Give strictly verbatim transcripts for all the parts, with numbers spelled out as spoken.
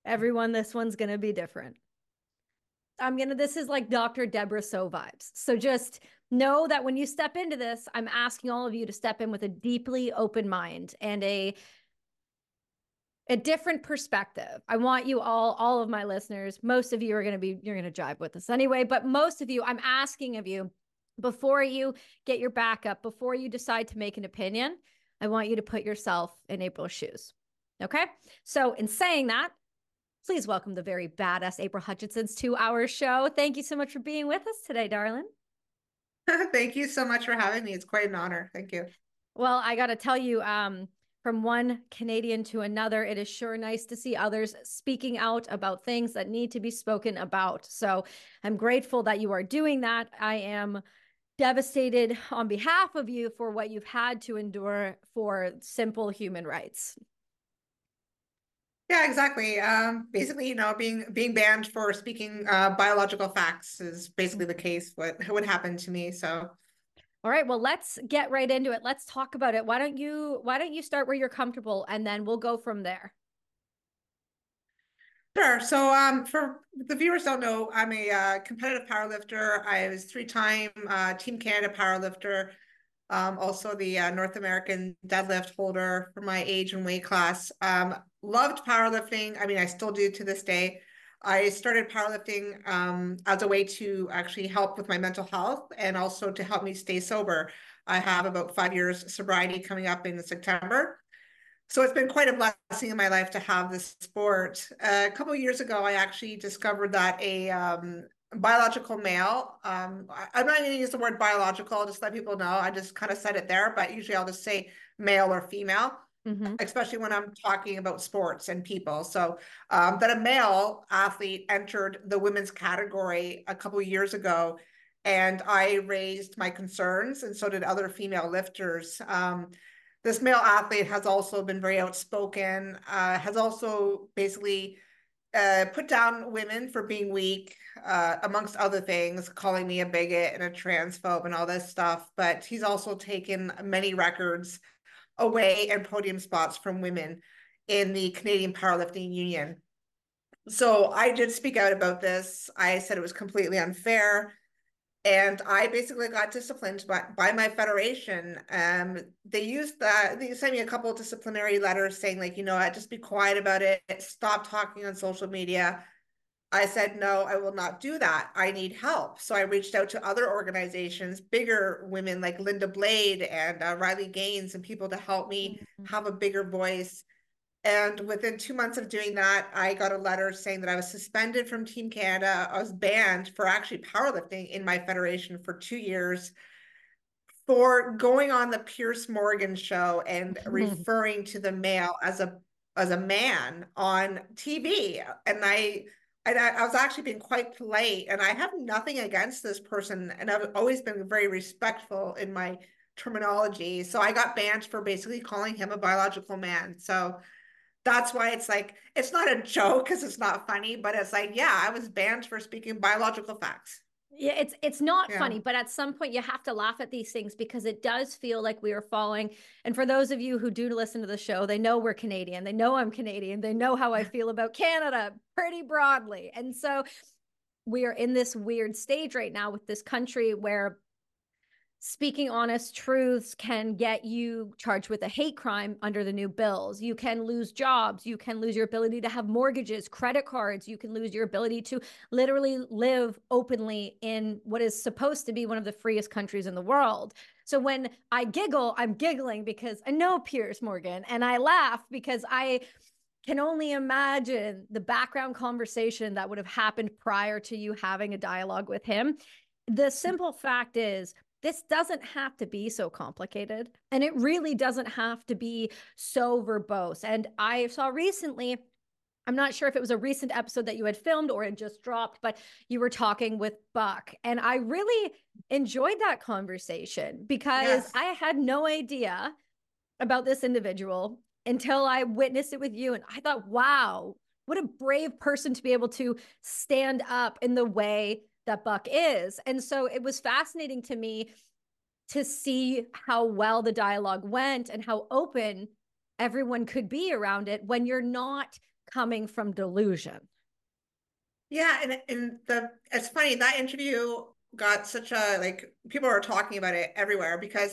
Everyone, this one's going to be different. I'm going to, this is like Doctor Deborah So vibes. So just know that when you step into this, I'm asking all of you to step in with a deeply open mind and a a different perspective. I want you all, all of my listeners, most of you are going to be, you're going to jive with us anyway, but most of you, I'm asking of you, before you get your back up, before you decide to make an opinion, I want you to put yourself in April's shoes. Okay. So in saying that, please welcome the very badass April Hutchinson's two hour show. Thank you so much for being with us today, darling. Thank you so much for having me. It's quite an honor. Thank you. Well, I got to tell you, um, from one Canadian to another, it is sure nice to see others speaking out about things that need to be spoken about. So I'm grateful that you are doing that. I am devastated on behalf of you for what you've had to endure for simple human rights. Yeah, exactly. Um, basically, you know, being being banned for speaking uh, biological facts is basically the case. What what happened to me? So, All right, well, let's get right into it. Let's talk about it. Why don't you why don't you start where you're comfortable and then we'll go from there. sure. So, um, for the viewers don't know, I'm a uh, competitive powerlifter. I was three-time uh, Team Canada powerlifter. Um, also the uh, North American deadlift holder for my age and weight class. Um, loved powerlifting. I mean, I still do to this day. I started powerlifting um, as a way to actually help with my mental health and also to help me stay sober. I have about five years sobriety coming up in September. So it's been quite a blessing in my life to have this sport. Uh, a couple of years ago, I actually discovered that a um, biological male, um, I, I'm not going to use the word biological, I'll just let people know. I just kind of said it there, but usually I'll just say male or female, Mm-hmm. especially when I'm talking about sports and people. So um, that a male athlete entered the women's category a couple of years ago. And I raised my concerns, and so did other female lifters. Um, this male athlete has also been very outspoken, uh, has also basically uh, put down women for being weak, uh, amongst other things, calling me a bigot and a transphobe and all this stuff. But he's also taken many records away and podium spots from women in the Canadian Powerlifting Union. So I did speak out about this. I said it was completely unfair. And I basically got disciplined by, by my federation. Um, they used that, they sent me a couple of disciplinary letters saying, like, you know, I just be quiet about it, stop talking on social media. I said, no, I will not do that. I need help. So I reached out to other organizations, bigger women like Linda Blade and uh, Riley Gaines, and people to help me have a bigger voice. And within two months of doing that, I got a letter saying that I was suspended from Team Canada. I was banned for actually powerlifting in my federation for two years for going on the Pierce Morgan show and referring to the male as a as a man on T V. And I and I, I was actually being quite polite, and I have nothing against this person, and I've always been very respectful in my terminology. So I got banned for basically calling him a biological man. So that's why it's like it's not a joke because it's not funny, but it's like, yeah, I was banned for speaking biological facts. Yeah, it's it's not Yeah. funny, but at some point you have to laugh at these things because it does feel like we are falling. And for those of you who do listen to the show, they know we're Canadian. They know I'm Canadian. They know how I feel about Canada pretty broadly. And so we are in this weird stage right now with this country where speaking honest truths can get you charged with a hate crime under the new bills. You can lose jobs. You can lose your ability to have mortgages, credit cards. You can lose your ability to literally live openly in what is supposed to be one of the freest countries in the world. So when I giggle, I'm giggling because I know Piers Morgan, and I laugh because I can only imagine the background conversation that would have happened prior to you having a dialogue with him. The simple fact is, this doesn't have to be so complicated, and it really doesn't have to be so verbose. And I saw recently, I'm not sure if it was a recent episode that you had filmed or it just dropped, but you were talking with Buck. And I really enjoyed that conversation because Yes. I had no idea about this individual until I witnessed it with you. And I thought, wow, what a brave person to be able to stand up in the way that Buck is. And so it was fascinating to me to see how well the dialogue went and how open everyone could be around it when you're not coming from delusion. Yeah, and and the it's funny that interview got such a like people are talking about it everywhere because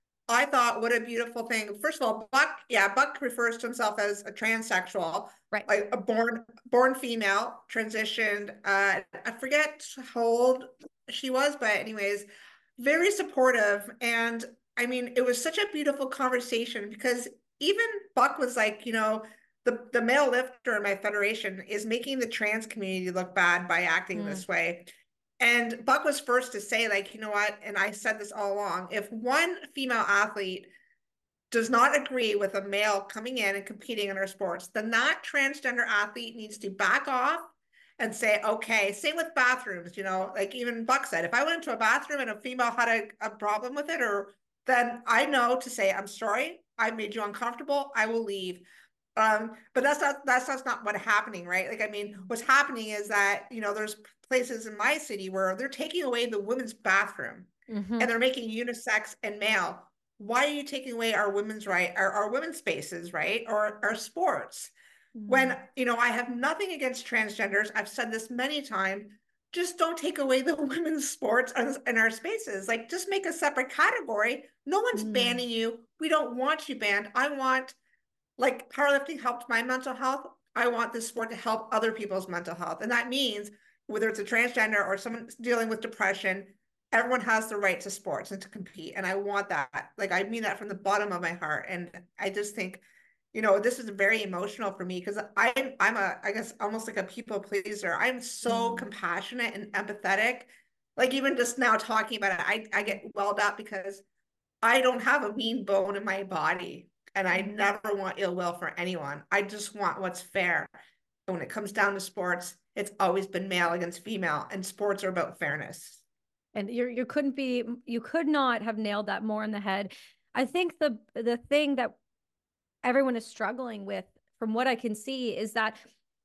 I thought what a beautiful thing. First of all, Buck, yeah, Buck refers to himself as a transsexual, Right. like a born born female, transitioned. Uh, I forget how old she was, but anyways, very supportive. And I mean, it was such a beautiful conversation because even Buck was like, you know, the the male lifter in my federation is making the trans community look bad by acting Mm. this way. And Buck was first to say, like, you know what? And I said this all along, if one female athlete does not agree with a male coming in and competing in our sports, then that transgender athlete needs to back off and say, okay, same with bathrooms, you know, like even Buck said, if I went into a bathroom and a female had a, a problem with it, or then I know to say, I'm sorry, I made you uncomfortable, I will leave. Um, but that's not that's that's not what's happening, right? Like, I mean, what's happening is that, you know, there's places in my city where they're taking away the women's bathroom Mm-hmm. and they're making unisex and male. Why are you taking away our women's right, our, our women's spaces, right? Or our sports? Mm. When, you know, I have nothing against transgenders. I've said this many times. Just don't take away the women's sports and our spaces. Like, just make a separate category. No one's Mm. banning you. We don't want you banned. I want, like, powerlifting helped my mental health. I want this sport to help other people's mental health. And that means whether it's a transgender or someone dealing with depression, everyone has the right to sports and to compete. And I want that. Like, I mean that from the bottom of my heart. And I just think, you know, this is very emotional for me because I'm, I'm a, I guess, almost like a people pleaser. I'm so Mm. compassionate and empathetic. Like, even just now talking about it, I, I get welled up because I don't have a mean bone in my body. And I Mm. never want ill will for anyone. I just want what's fair. And when it comes down to sports, it's always been male against female, and sports are about fairness. And you you couldn't be you could not have nailed that more in the head. I think the the thing that everyone is struggling with, from what I can see, is that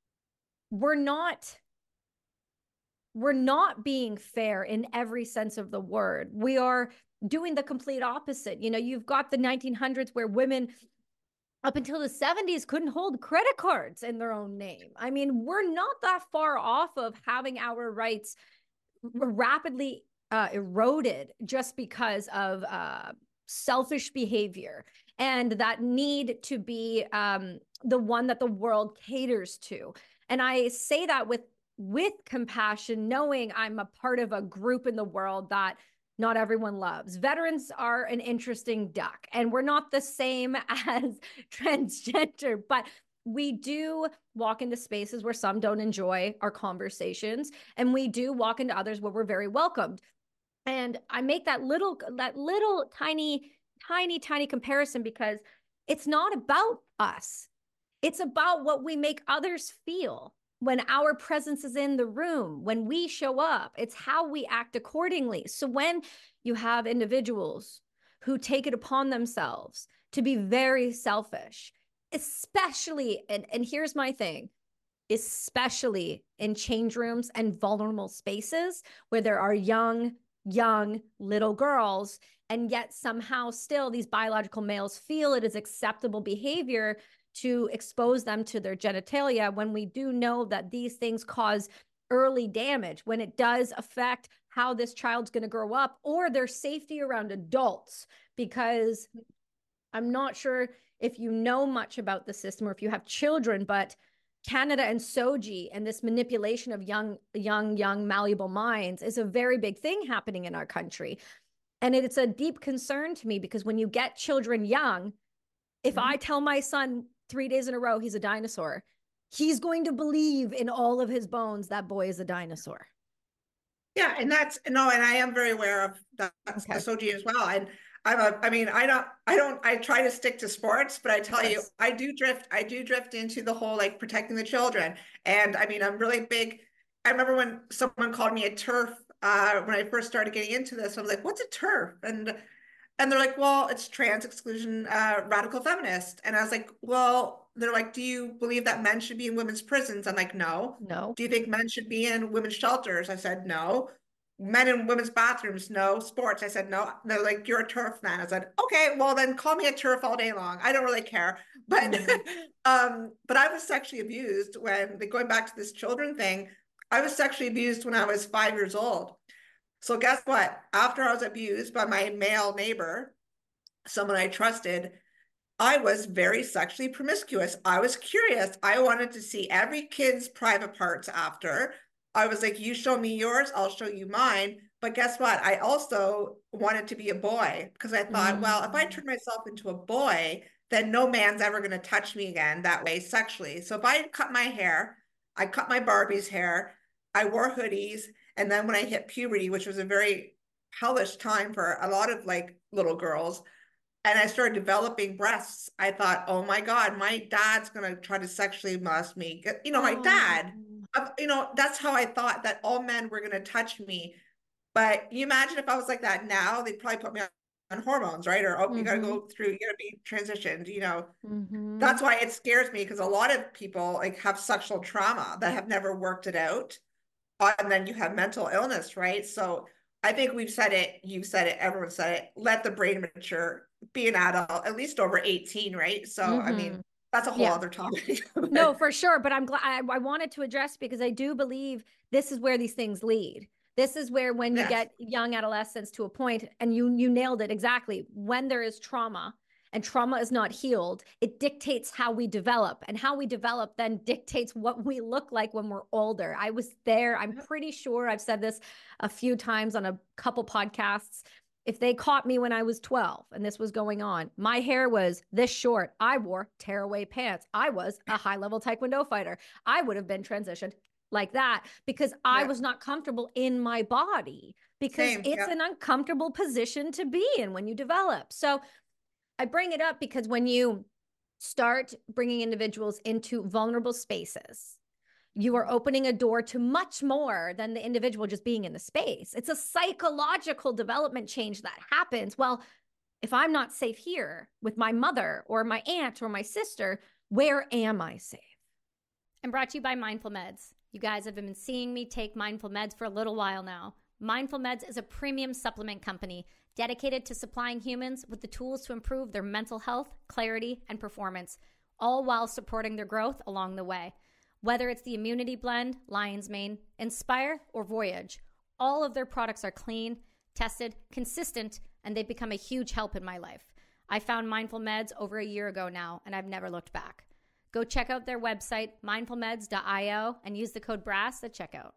we're not we're not being fair in every sense of the word. We are doing the complete opposite. You know, you've got the nineteen hundreds where women up until the seventies couldn't hold credit cards in their own name. I mean, we're not that far off of having our rights rapidly uh, eroded just because of uh, selfish behavior and that need to be um, the one that the world caters to. And I say that with with compassion, knowing I'm a part of a group in the world that not everyone loves. Veterans are an interesting duck, and we're not the same as transgender, but we do walk into spaces where some don't enjoy our conversations, and we do walk into others where we're very welcomed. And I make that little that little tiny tiny tiny comparison because it's not about us. It's about what we make others feel when our presence is in the room, when we show up. It's how we act accordingly. So when you have individuals who take it upon themselves to be very selfish, especially, and, and here's my thing, especially in change rooms and vulnerable spaces where there are young, young little girls, and yet somehow still these biological males feel it is acceptable behavior to expose them to their genitalia, when we do know that these things cause early damage, when it does affect how this child's going to grow up or their safety around adults. Because I'm not sure if you know much about the system or if you have children, but Canada and S O G I and this manipulation of young, young, young, malleable minds is a very big thing happening in our country. And it's a deep concern to me because when you get children young, if mm-hmm. I tell my son three days in a row he's a dinosaur, he's going to believe in all of his bones that boy is a dinosaur. Yeah, and that's no, and I am very aware of that, that's okay. The S O G I as well. And I'm a, I mean, I don't, I don't, I try to stick to sports, but I tell yes. you, I do drift, I do drift into the whole like protecting the children. And I mean, I'm really big. I remember when someone called me a TERF uh, when I first started getting into this. I was like, "What's a TERF?" And and they're like, "Well, it's trans exclusion, uh, radical feminist." And I was like, "Well," they're like, "Do you believe that men should be in women's prisons?" I'm like, "No." No. "Do you think men should be in women's shelters?" I said, "No." men and women's bathrooms, no. Sports, I said no. They're like, you're a turf man. I said, okay, well then call me a turf all day long. I don't really care. But mm. um, but I was sexually abused when, going back to this children thing, I was sexually abused when I was five years old. So guess what? After I was abused by my male neighbor, someone I trusted, I was very sexually promiscuous. I was curious. I wanted to see every kid's private parts after. I was like, you show me yours, I'll show you mine. But guess what? I also wanted to be a boy because I thought, mm. well, if I turn myself into a boy, then no man's ever going to touch me again that way sexually. So if I cut my hair, I cut my Barbie's hair, I wore hoodies. And then when I hit puberty, which was a very hellish time for a lot of like little girls, and I started developing breasts, I thought, oh my God, my dad's going to try to sexually molest me. You know, my oh. dad, you know, that's how I thought that all men were going to touch me. But you imagine if I was like that now, they'd probably put me on, on hormones, right? Or, oh, mm-hmm. you got to go through, you got to be transitioned, you know. Mm-hmm. That's why it scares me, because a lot of people like have sexual trauma that have never worked it out. And then you have mental illness, right? So I think we've said it, you've said it, everyone said it, let the brain mature, be an adult, at least over eighteen, right? So, mm-hmm. I mean, that's a whole yeah. other topic. No, for sure. But I'm glad I, I wanted to address, because I do believe this is where these things lead. This is where, when you yes. get young adolescents to a point, and you, you nailed it exactly, when there is trauma and trauma is not healed, it dictates how we develop, and how we develop then dictates what we look like when we're older. I was there. I'm pretty sure I've said this a few times on a couple podcasts. If they caught me when I was twelve and this was going on, my hair was this short, I wore tearaway pants, I was a high-level Taekwondo fighter, I would have been transitioned like that, because I yeah. was not comfortable in my body, because Same. it's yeah. an uncomfortable position to be in when you develop. So I bring it up because when you start bringing individuals into vulnerable spaces, you are opening a door to much more than the individual just being in the space. It's a psychological development change that happens. Well, if I'm not safe here with my mother or my aunt or my sister, where am I safe? And brought to you by Mindful Meds. You guys have been seeing me take Mindful Meds for a little while now. Mindful Meds is a premium supplement company dedicated to supplying humans with the tools to improve their mental health, clarity, and performance, all while supporting their growth along the way. Whether it's the Immunity Blend, Lion's Mane, Inspire, or Voyage, all of their products are clean, tested, consistent, and they've become a huge help in my life. I found Mindful Meds over a year ago now, and I've never looked back. Go check out their website, mindful meds dot io, and use the code BRASS at checkout.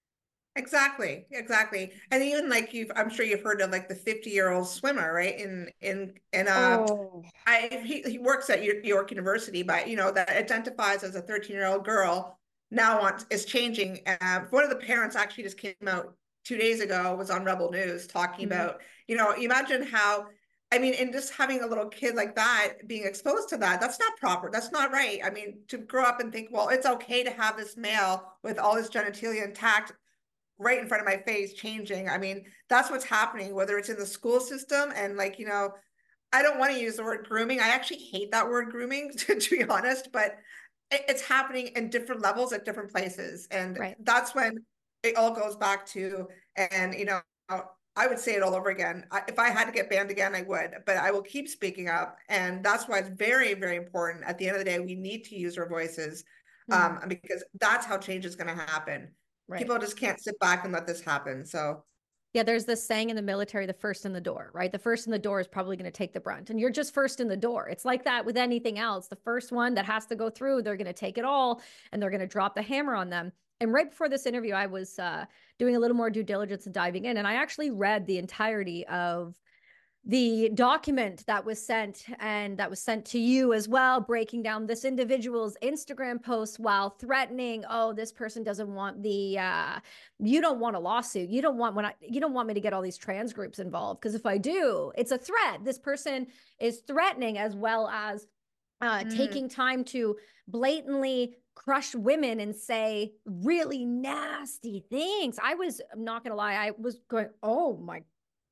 Exactly, exactly. And even like you've, I'm sure you've heard of like the fifty-year-old swimmer, right? In in in uh, oh. I he, he works at York University, but you know, that identifies as a thirteen-year-old girl now wants is changing. Uh, one of the parents actually just came out two days ago, was on Rebel News talking mm-hmm. about, you know, imagine how. I mean, and just having a little kid like that being exposed to that, that's not proper. That's not right. I mean, to grow up and think, well, it's okay to have this male with all his genitalia intact right in front of my face changing. I mean, that's what's happening, whether it's in the school system. And like, you know, I don't want to use the word grooming. I actually hate that word grooming, to, to be honest, but it, it's happening in different levels at different places. And right. that's when it all goes back to, and, you know, I would say it all over again. I, if I had to get banned again, I would, but I will keep speaking up. And that's why it's very, very important. At the end of the day, we need to use our voices mm-hmm. um, because that's how change is going to happen. Right. People just can't sit back and let this happen. So yeah, there's this saying in the military, the first in the door, right? The first in the door is probably going to take the brunt, and you're just first in the door. It's like that with anything else. The first one that has to go through, they're going to take it all, and they're going to drop the hammer on them. And right before this interview, I was uh, doing a little more due diligence and diving in, and I actually read the entirety of the document that was sent, and that was sent to you as well, breaking down this individual's Instagram posts while threatening, oh, this person doesn't want the, uh, you don't want a lawsuit. You don't want when I, you don't want me to get all these trans groups involved. Because if I do, it's a threat. This person is threatening, as well as uh, mm. taking time to blatantly crush women and say really nasty things. I was, I'm not going to lie. I was going, oh my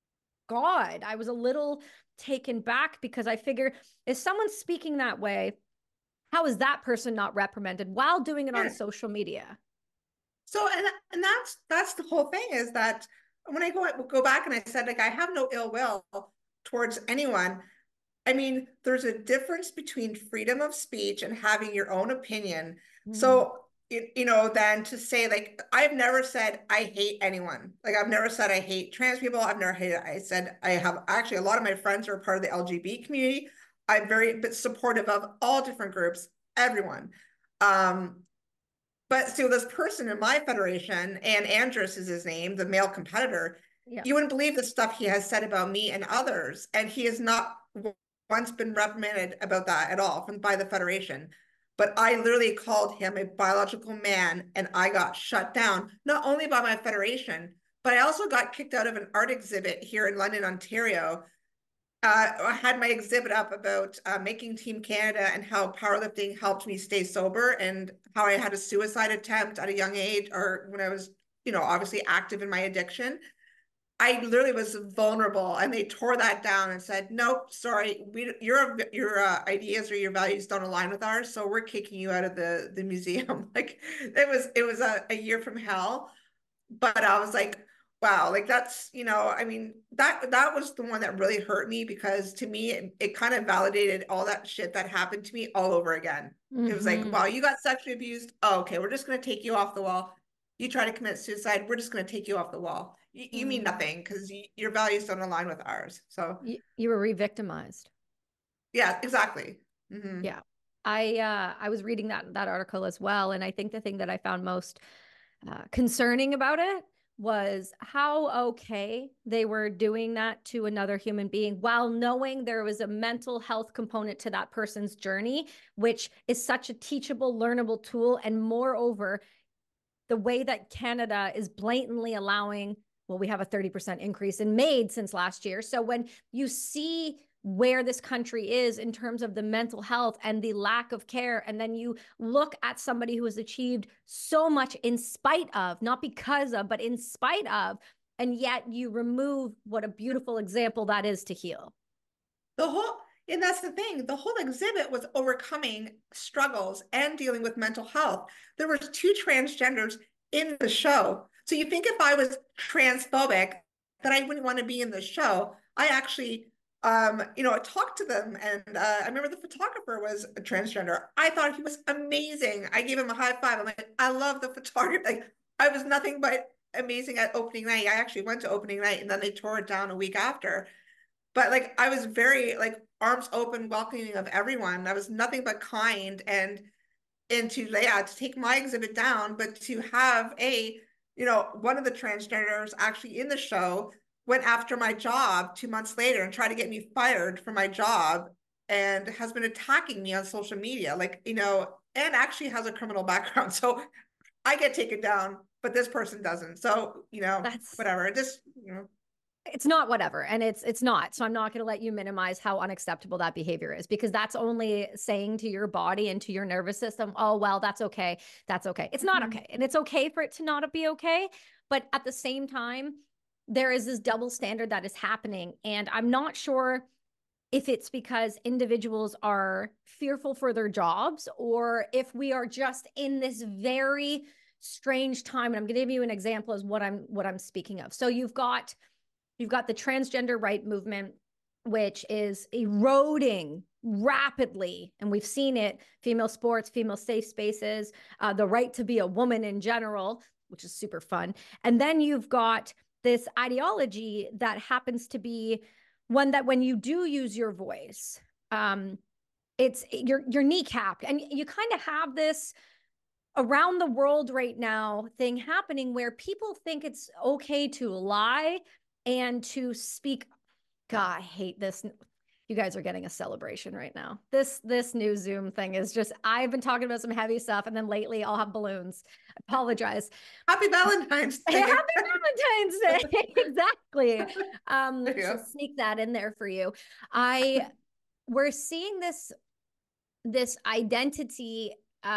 God, I was a little taken back, because I figure if someone's speaking that way, how is that person not reprimanded while doing it yeah. on social media? So, and, and that's, that's the whole thing, is that when I go go back and I said, like, I have no ill will towards anyone. I mean, there's a difference between freedom of speech and having your own opinion. Mm. So, it, you know, then to say, like, I've never said I hate anyone. Like, I've never said I hate trans people. I've never hated, I said I have actually a lot of my friends are part of the L G B T community. I'm very but supportive of all different groups, everyone. Um, but so this person in my federation, and Andrus is his name, the male competitor, yeah. You wouldn't believe the stuff he has said about me and others. And he has not once been reprimanded about that at all from by the federation. But I literally called him a biological man, and I got shut down, not only by my federation, but I also got kicked out of an art exhibit here in London, Ontario. Uh, I had my exhibit up about uh, making Team Canada and how powerlifting helped me stay sober, and how I had a suicide attempt at a young age, or when I was, you know, obviously active in my addiction. I literally was vulnerable, and they tore that down and said, nope, sorry, we, your your uh, ideas or your values don't align with ours, so we're kicking you out of the, the museum. Like, it was, it was a, a year from hell. But I was like, wow, like that's, you know, I mean, that that was the one that really hurt me, because to me, it, it kind of validated all that shit that happened to me all over again. Mm-hmm. It was like, wow, you got sexually abused. Oh, okay, we're just going to take you off the wall. You try to commit suicide, we're just going to take you off the wall. You, you mm. mean nothing, because your values don't align with ours. So you, you were re-victimized. Yeah, exactly. Mm-hmm. Yeah. I uh, I was reading that that article as well, and I think the thing that I found most uh, concerning about it was how okay they were doing that to another human being, while knowing there was a mental health component to that person's journey, which is such a teachable, learnable tool. And moreover, the way that Canada is blatantly allowing, well, we have a thirty percent increase in MAID since last year. So when you see where this country is in terms of the mental health and the lack of care, and then you look at somebody who has achieved so much in spite of, not because of, but in spite of, and yet you remove what a beautiful example that is to heal. The whole, and that's the thing, the whole exhibit was overcoming struggles and dealing with mental health. There were two transgenders in the show. So you think if I was transphobic, that I wouldn't want to be in the show. I actually Um, you know, I talked to them, and uh, I remember the photographer was a transgender. I thought he was amazing. I gave him a high five. I'm like, I love the photography. Like, I was nothing but amazing at opening night. I actually went to opening night, and then they tore it down a week after. But like, I was very like arms open, welcoming of everyone. I was nothing but kind, and and to yeah, to take my exhibit down, but to have a, you know, one of the transgenders actually in the show went after my job two months later and tried to get me fired from my job, and has been attacking me on social media, like, you know, and actually has a criminal background. So I get taken down, but this person doesn't. So, you know, that's whatever. It just, you know. It's not whatever. And it's, it's not. So I'm not going to let you minimize how unacceptable that behavior is, because that's only saying to your body and to your nervous system, oh, well, that's okay. That's okay. It's not mm-hmm. okay. And it's okay for it to not be okay. But at the same time, there is this double standard that is happening. And I'm not sure if it's because individuals are fearful for their jobs, or if we are just in this very strange time. And I'm going to give you an example as what I'm, what I'm speaking of. So you've got, you've got the transgender right movement, which is eroding rapidly. And we've seen it, female sports, female safe spaces, uh, the right to be a woman in general, which is super fun. And then you've got this ideology that happens to be one that when you do use your voice, um, it's you're, you're kneecapped. And you kind of have this around the world right now thing happening where people think it's okay to lie and to speak. God, I hate this. You guys are getting a celebration right now. This this new Zoom thing is just, I've been talking about some heavy stuff, and then lately I'll have balloons. I apologize. Happy Valentine's Day. Happy Valentine's Day. Exactly. Um, so sneak that in there for you. I we're seeing this this identity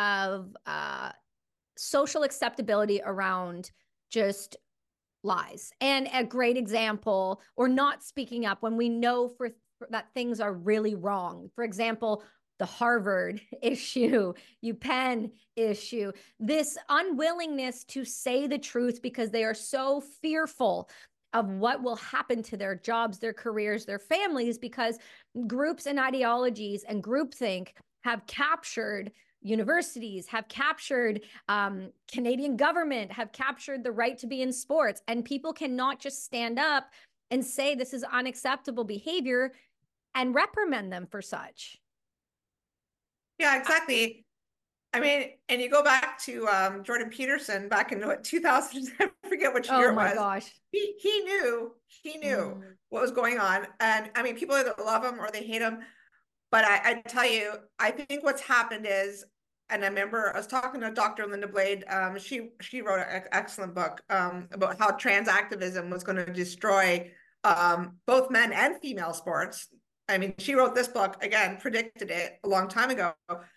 of uh, social acceptability around just lies. And a great example, or not speaking up when we know for that things are really wrong. For example, the Harvard issue, UPenn issue, this unwillingness to say the truth because they are so fearful of what will happen to their jobs, their careers, their families, because groups and ideologies and groupthink have captured universities, have captured um, Canadian government, have captured the right to be in sports. And people cannot just stand up and say this is unacceptable behavior and reprimand them for such. Yeah, exactly. I mean, and you go back to um, Jordan Peterson back in what two thousand, I forget which year Oh it my was. gosh. He he knew, he knew Mm. what was going on. And I mean, people either love him or they hate him. But I, I tell you, I think what's happened is, and I remember I was talking to Doctor Linda Blade. Um, she she wrote an excellent book um, about how trans activism was going to destroy um, both men and female sports. I mean, she wrote this book, again, predicted it a long time ago.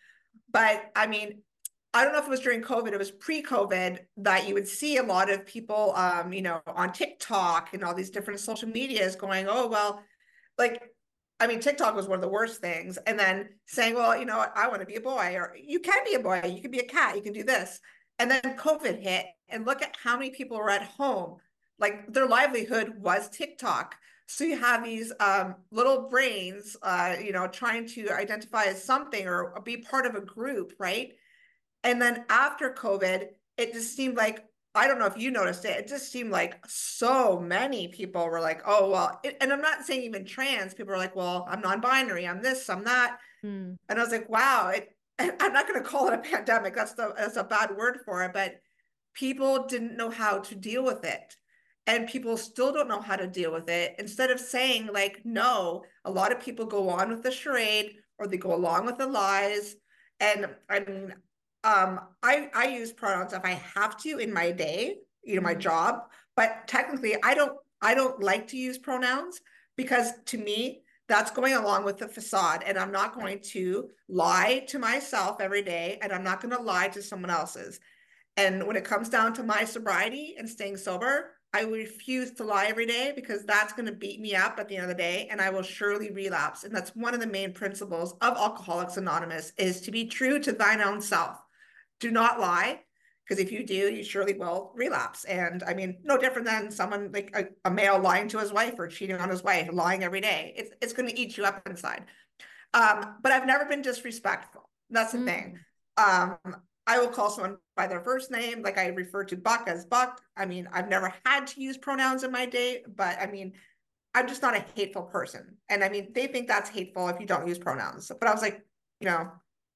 But I mean, I don't know if it was during COVID, it was pre-COVID, that you would see a lot of people, um, you know, on TikTok and all these different social medias going, oh, well, like, I mean, TikTok was one of the worst things. And then saying, well, you know what, I want to be a boy, or you can be a boy, you can be a cat, you can do this. And then COVID hit, and look at how many people were at home. Like, their livelihood was TikTok. So you have these um, little brains, uh, you know, trying to identify as something or be part of a group, right? And then after COVID, it just seemed like, I don't know if you noticed it, it just seemed like so many people were like, oh, well, it, and I'm not saying even trans, people are like, well, I'm non-binary, I'm this, I'm that. Mm. And I was like, wow, it, I'm not going to call it a pandemic. That's the, that's a bad word for it, but people didn't know how to deal with it. And people still don't know how to deal with it. Instead of saying like, no, a lot of people go on with the charade, or they go along with the lies. And I mean, um, I, I use pronouns if I have to in my day, you know, my job, but technically I don't, I don't like to use pronouns, because to me, that's going along with the facade, and I'm not going to lie to myself every day, and I'm not going to lie to someone else's. And when it comes down to my sobriety and staying sober, I refuse to lie every day, because that's going to beat me up at the end of the day, and I will surely relapse. And that's one of the main principles of Alcoholics Anonymous, is to be true to thine own self. Do not lie, because if you do, you surely will relapse. And I mean, no different than someone like a, a male lying to his wife, or cheating on his wife, lying every day. It's, it's going to eat you up inside. Um, but I've never been disrespectful. That's the mm. thing. Um, I will call someone by their first name. Like, I refer to Buck as Buck. I mean, I've never had to use pronouns in my day, but I mean, I'm just not a hateful person. And I mean, they think that's hateful if you don't use pronouns. But I was like, you know.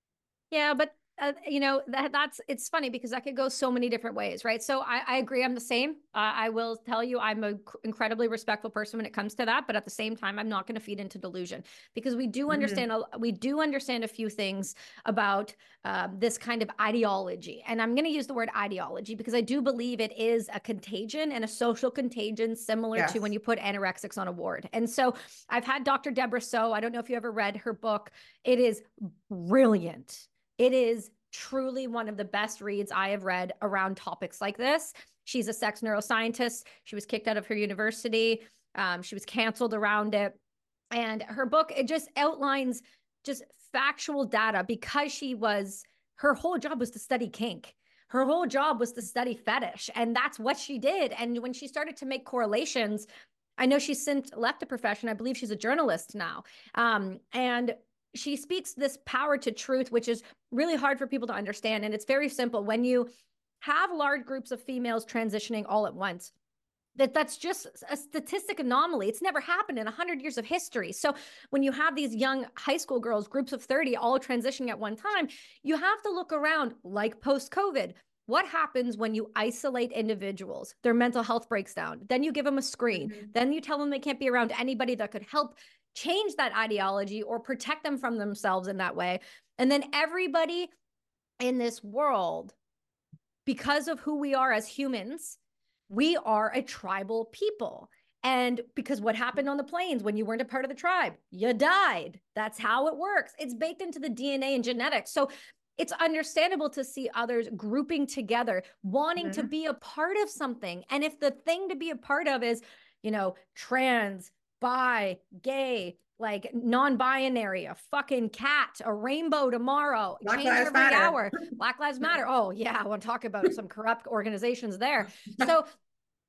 Yeah, but Uh, you know, that that's, it's funny because that could go so many different ways, right? So I, I agree. I'm the same. Uh, I will tell you, I'm an incredibly respectful person when it comes to that. But at the same time, I'm not going to feed into delusion, because we do understand, mm-hmm. we do understand a few things about uh, this kind of ideology. And I'm going to use the word ideology because I do believe it is a contagion, and a social contagion, similar yes. to when you put anorexics on a ward. And so I've had Doctor Deborah So, I don't know if you ever read her book. It is brilliant. It is truly one of the best reads I have read around topics like this. She's a sex neuroscientist. She was kicked out of her university. Um, she was canceled around it. And her book, it just outlines just factual data, because she was, her whole job was to study kink. Her whole job was to study fetish. And that's what she did. And when she started to make correlations, I know she's since left the profession. I believe she's a journalist now. Um, and she speaks this power to truth, which is really hard for people to understand. And it's very simple. When you have large groups of females transitioning all at once, that that's just a statistic anomaly. It's never happened in a hundred years of history. So when you have these young high school girls, groups of thirty, all transitioning at one time, you have to look around, like post-COVID. What happens when you isolate individuals? Their mental health breaks down. Then you give them a screen. Mm-hmm. Then you tell them they can't be around anybody that could help change that ideology or protect them from themselves in that way. And then everybody in this world, because of who we are as humans, we are a tribal people. And because what happened on the plains when you weren't a part of the tribe, you died. That's how it works. It's baked into the D N A and genetics. So it's understandable to see others grouping together, wanting mm-hmm. to be a part of something. And if the thing to be a part of is, you know, trans, bi, gay, like non-binary, a fucking cat, a rainbow tomorrow, Black change Lives every Matter. hour. Black Lives Matter. Oh yeah, I want to talk about some corrupt organizations there. So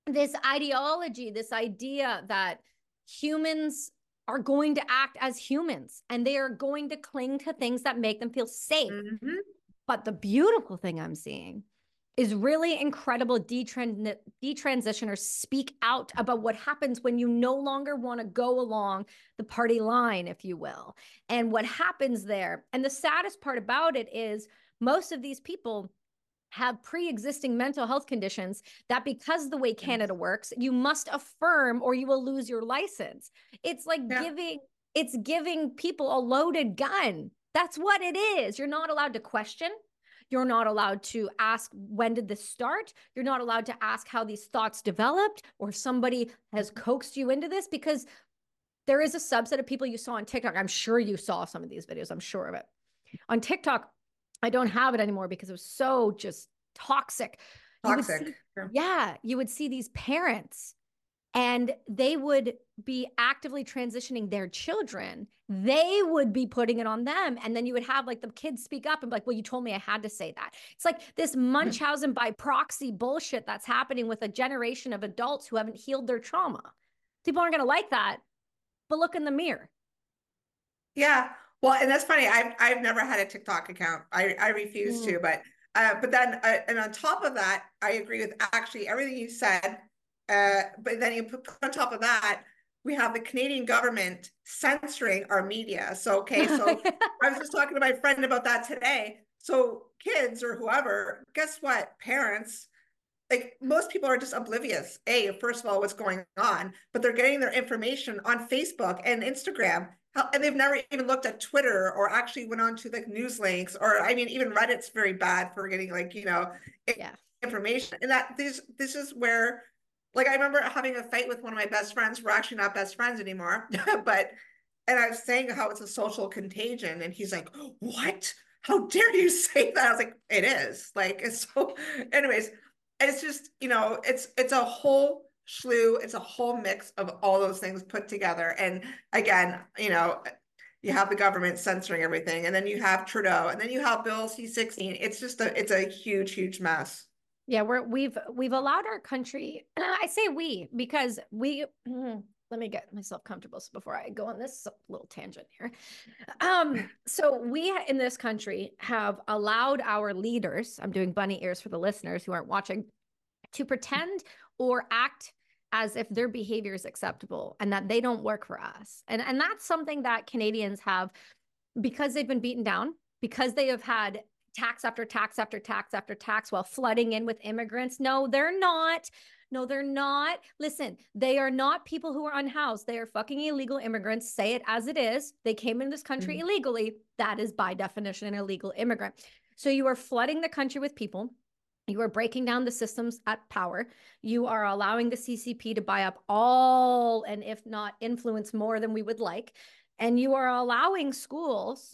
this ideology, this idea that humans are going to act as humans and they are going to cling to things that make them feel safe. Mm-hmm. But the beautiful thing I'm seeing is really incredible detran- detransitioners speak out about what happens when you no longer want to go along the party line, if you will, and what happens there. And the saddest part about it is most of these people have pre-existing mental health conditions that, because the way Canada works, you must affirm or you will lose your license. It's like yeah. giving, it's giving people a loaded gun. That's what it is. You're not allowed to question. You're not allowed to ask, when did this start? You're not allowed to ask how these thoughts developed or somebody has coaxed you into this, because there is a subset of people you saw on TikTok. I'm sure you saw some of these videos. I'm sure of it. On TikTok, I don't have it anymore because it was so just toxic. Toxic. You see, yeah. yeah, you would see these parents and they would be actively transitioning their children. They would be putting it on them. And then you would have like the kids speak up and be like, well, you told me I had to say that. It's like this Munchausen by proxy bullshit that's happening with a generation of adults who haven't healed their trauma. People aren't going to like that, but look in the mirror. Yeah. Well, and that's funny. I've, I've never had a TikTok account. I, I refuse mm. to, but, uh, but then, uh, and on top of that, I agree with actually everything you said. Uh, but then you put, put on top of that, we have the Canadian government censoring our media. So, okay. So I was just talking to my friend about that today. So kids or whoever, guess what? Parents, like most people are just oblivious. A, first of all, what's going on, but they're getting their information on Facebook and Instagram. And they've never even looked at Twitter or actually went on to like news links, or I mean, even Reddit's very bad for getting like, you know, yeah. information. And that this, this is where, like, I remember having a fight with one of my best friends. We're actually not best friends anymore, but, and I was saying how it's a social contagion. And he's like, what? How dare you say that? I was like, it is. Like, it's so, anyways, it's just, you know, it's, it's a whole slew, it's a whole mix of all those things put together. And again, you know, you have the government censoring everything, and then you have Trudeau, and then you have Bill C sixteen. It's just a, it's a huge, huge mess. Yeah, we're, we've, we've allowed our country, I say we, because we, let me get myself comfortable before I go on this little tangent here. Um, so we in this country have allowed our leaders, I'm doing bunny ears for the listeners who aren't watching, to pretend or act as if their behavior is acceptable and that they don't work for us. And, and that's something that Canadians have, because they've been beaten down, because they have had tax after tax after tax after tax while flooding in with immigrants. No, they're not. No, they're not. Listen, they are not people who are unhoused. They are fucking illegal immigrants. Say it as it is. They came into this country mm-hmm. illegally. That is by definition an illegal immigrant. So you are flooding the country with people. You are breaking down the systems at power. You are allowing the C C P to buy up all, and if not influence more than we would like. And you are allowing schools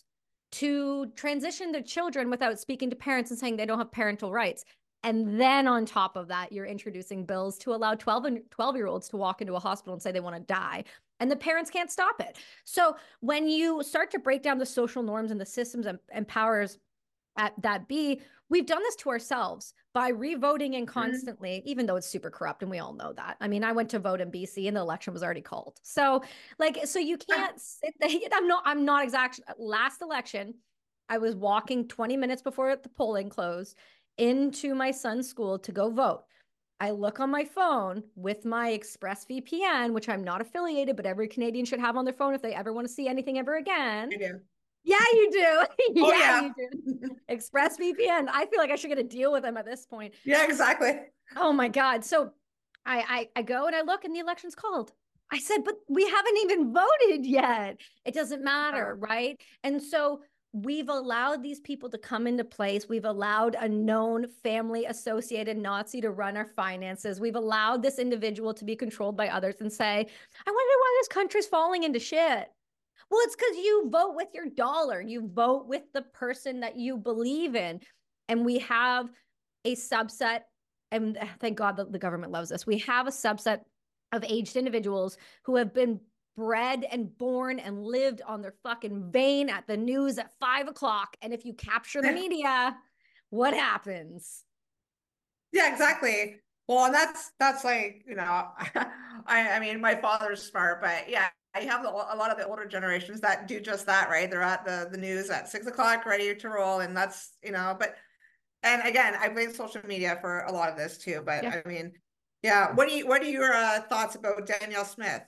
to transition their children without speaking to parents and saying they don't have parental rights. And then on top of that, you're introducing bills to allow twelve and twelve year olds to walk into a hospital and say they want to die. And the parents can't stop it. So when you start to break down the social norms and the systems and, and powers at that be, we've done this to ourselves by revoting and constantly, mm-hmm. even though it's super corrupt and we all know that. I mean, I went to vote in B C and the election was already called. So like, so you can't sit there. I'm not, I'm not exact. Last election, I was walking twenty minutes before the polling closed into my son's school to go vote. I look on my phone with my ExpressVPN, which I'm not affiliated, but every Canadian should have on their phone if they ever want to see anything ever again. I do. Yeah, you do. Oh, yeah, yeah, you do. ExpressVPN. I feel like I should get a deal with them at this point. Yeah, exactly. Oh my God. So I, I, I go and I look and the election's called. I said, but we haven't even voted yet. It doesn't matter, oh. right? And so we've allowed these people to come into place. We've allowed a known family associated Nazi to run our finances. We've allowed this individual to be controlled by others and say, I wonder why this country's falling into shit. Well, it's because you vote with your dollar. You vote with the person that you believe in. And we have a subset, and thank God that the government loves us. We have a subset of aged individuals who have been bred and born and lived on their fucking vein at the news at five o'clock. And if you capture the media, what happens? Yeah, exactly. Well, and that's that's like, you know, I I mean, my father's smart, but yeah, I have a lot of the older generations that do just that, right? They're at the the news at six o'clock, ready to roll, and that's, you know, but and again, I blame social media for a lot of this too. But Yeah. I mean, yeah, what do you what are your uh, thoughts about Danielle Smith?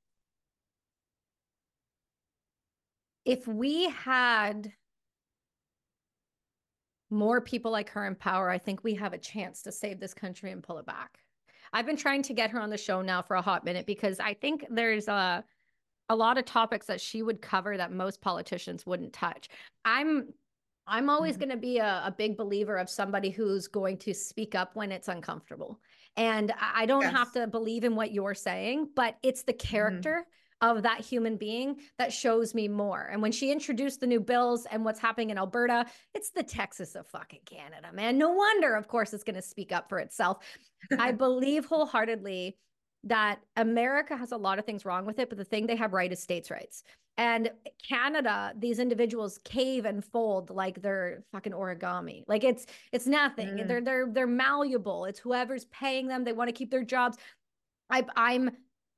If we had more people like her in power, I think we have a chance to save this country and pull it back. I've been trying to get her on the show now for a hot minute because I think there's a a lot of topics that she would cover that most politicians wouldn't touch. I'm I'm always Mhm. going to be a, a big believer of somebody who's going to speak up when it's uncomfortable. And I I don't have Yes. to believe in what you're saying, but it's the Mhm. character of that human being that shows me more. And when she introduced the new bills and what's happening in Alberta, it's the Texas of fucking Canada, man. No wonder, of course, it's going to speak up for itself. I believe wholeheartedly that America has a lot of things wrong with it, but the thing they have right is states' rights. And Canada, these individuals cave and fold like they're fucking origami. Like it's it's nothing. Mm. They're they're they're malleable. It's whoever's paying them. They want to keep their jobs. I I'm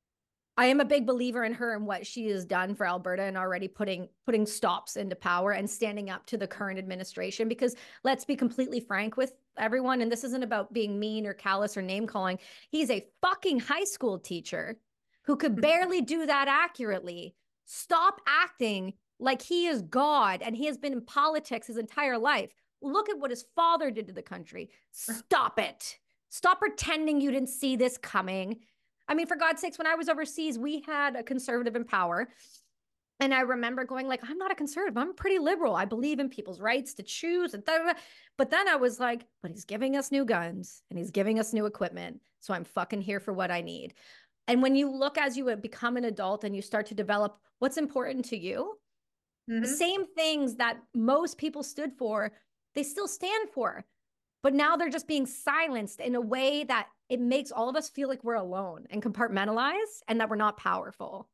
I am a big believer in her and what she has done for Alberta and already putting putting stops into power and standing up to the current administration. Because let's be completely frank with everyone, and this isn't about being mean or callous or name calling. He's a fucking high school teacher who could barely do that accurately. Stop acting like he is God and he has been in politics his entire life. Look at what his father did to the country. Stop it. Stop pretending you didn't see this coming. I mean, for God's sakes, when I was overseas, we had a conservative in power. And I remember going like, I'm not a conservative. I'm pretty liberal. I believe in people's rights to choose. And da, da, da. But then I was like, but he's giving us new guns and he's giving us new equipment. So I'm fucking here for what I need. And when you look as you become an adult and you start to develop what's important to you, the Mhm. same things that most people stood for, they still stand for. But now they're just being silenced in a way that it makes all of us feel like we're alone and compartmentalized and that we're not powerful.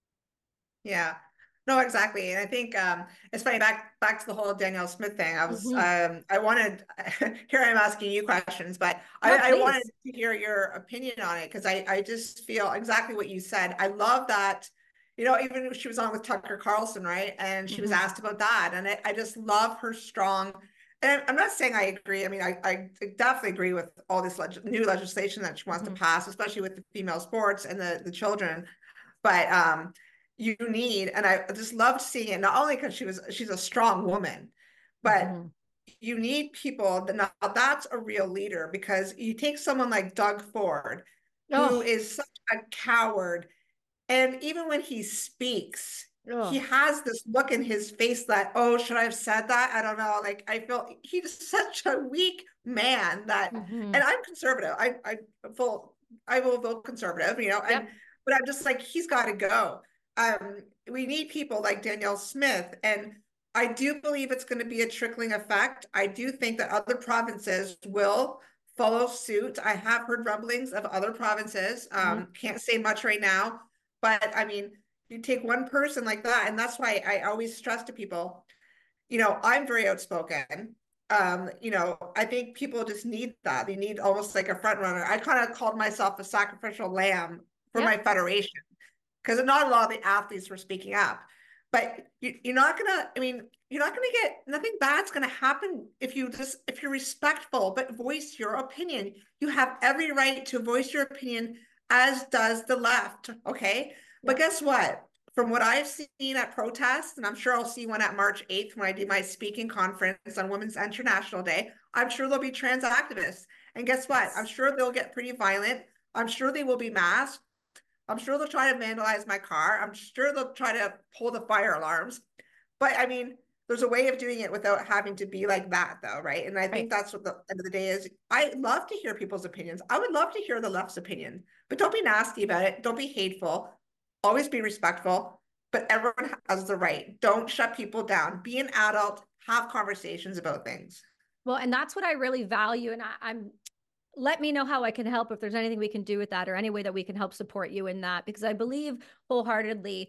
Yeah. No, exactly. And I think um it's funny, back back to the whole Danielle Smith thing. I was Mm-hmm. um I wanted here I'm asking you questions, but No, I, I wanted please. to hear your opinion on it because I, I just feel exactly what you said. I love that, you know, even she was on with Tucker Carlson, right? And she was Mm-hmm. asked about that. And I, I just love her strong. And I'm not saying I agree. I mean, I, I definitely agree with all this leg new legislation that she wants to Mm-hmm. pass, especially with the female sports and the, the children. But um you need, and I just loved seeing it, not only because she was she's a strong woman, but Mm-hmm. you need people that now that's a real leader because you take someone like Doug Ford, who Oh, is such a coward, and even when he speaks, he oh. has this look in his face that, oh, should I have said that? I don't know. Like I feel he's such a weak man that, Mm-hmm. and I'm conservative. I I full I will vote conservative, you know, and Yep. but I'm just like he's got to go. Um, we need people like Danielle Smith, and I do believe it's going to be a trickling effect. I do think that other provinces will follow suit. I have heard rumblings of other provinces. Mm-hmm. Um, can't say much right now, but I mean, you take one person like that, and that's why I always stress to people, you know, I'm very outspoken. Um, you know, I think people just need that. They need almost like a front runner. I kind of called myself a sacrificial lamb for Yep. my federation because not a lot of the athletes were speaking up. But you, you're not gonna. I mean, you're not gonna get nothing bad's gonna happen if you just if you're respectful, but voice your opinion. You have every right to voice your opinion, as does the left. Okay, but Yep. guess what? From what I've seen at protests, and I'm sure I'll see one at March eighth when I do my speaking conference on Women's International Day, I'm sure there'll be trans activists. And guess what? I'm Yes. sure they'll get pretty violent. I'm sure they will be masked. I'm sure they'll try to vandalize my car. I'm sure they'll try to pull the fire alarms. But I mean, there's a way of doing it without having to be like that, though, right? And I Right. think that's what the end of the day is. I love to hear people's opinions. I would love to hear the left's opinion, but don't be nasty about it. Don't be hateful. Always be respectful. But everyone has the right. Don't shut people down. Be an adult. Have conversations about things. Well, and that's what I really value. And I, I'm let me know how I can help if there's anything we can do with that or any way that we can help support you in that, because I believe wholeheartedly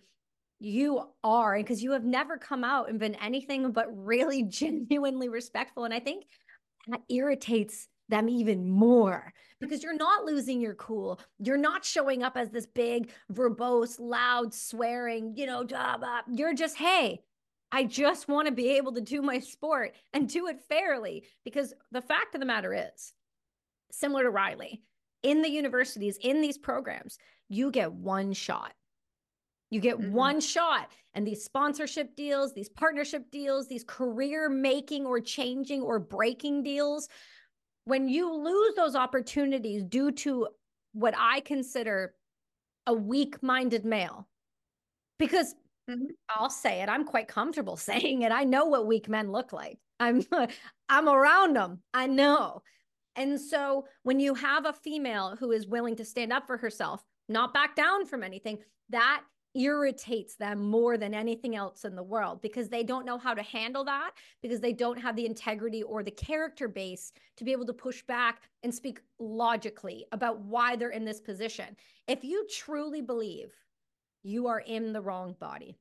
you are, and because you have never come out and been anything but really genuinely respectful. And I think that irritates them even more, because you're not losing your cool. You're not showing up as this big, verbose, loud, swearing, you know, blah, blah. You're just, hey, I just want to be able to do my sport and do it fairly. Because the fact of the matter is, similar to Riley, in the universities, in these programs, you get one shot. You get mm-hmm. one shot. And these sponsorship deals, these partnership deals, these career making or changing or breaking deals, when you lose those opportunities due to what I consider a weak-minded male, because mm-hmm. I'll say it, I'm quite comfortable saying it. I know what weak men look like. I'm, I'm around them. I know. And so when you have a female who is willing to stand up for herself, not back down from anything, that irritates them more than anything else in the world, because they don't know how to handle that, because they don't have the integrity or the character base to be able to push back and speak logically about why they're in this position. If you truly believe you are in the wrong body,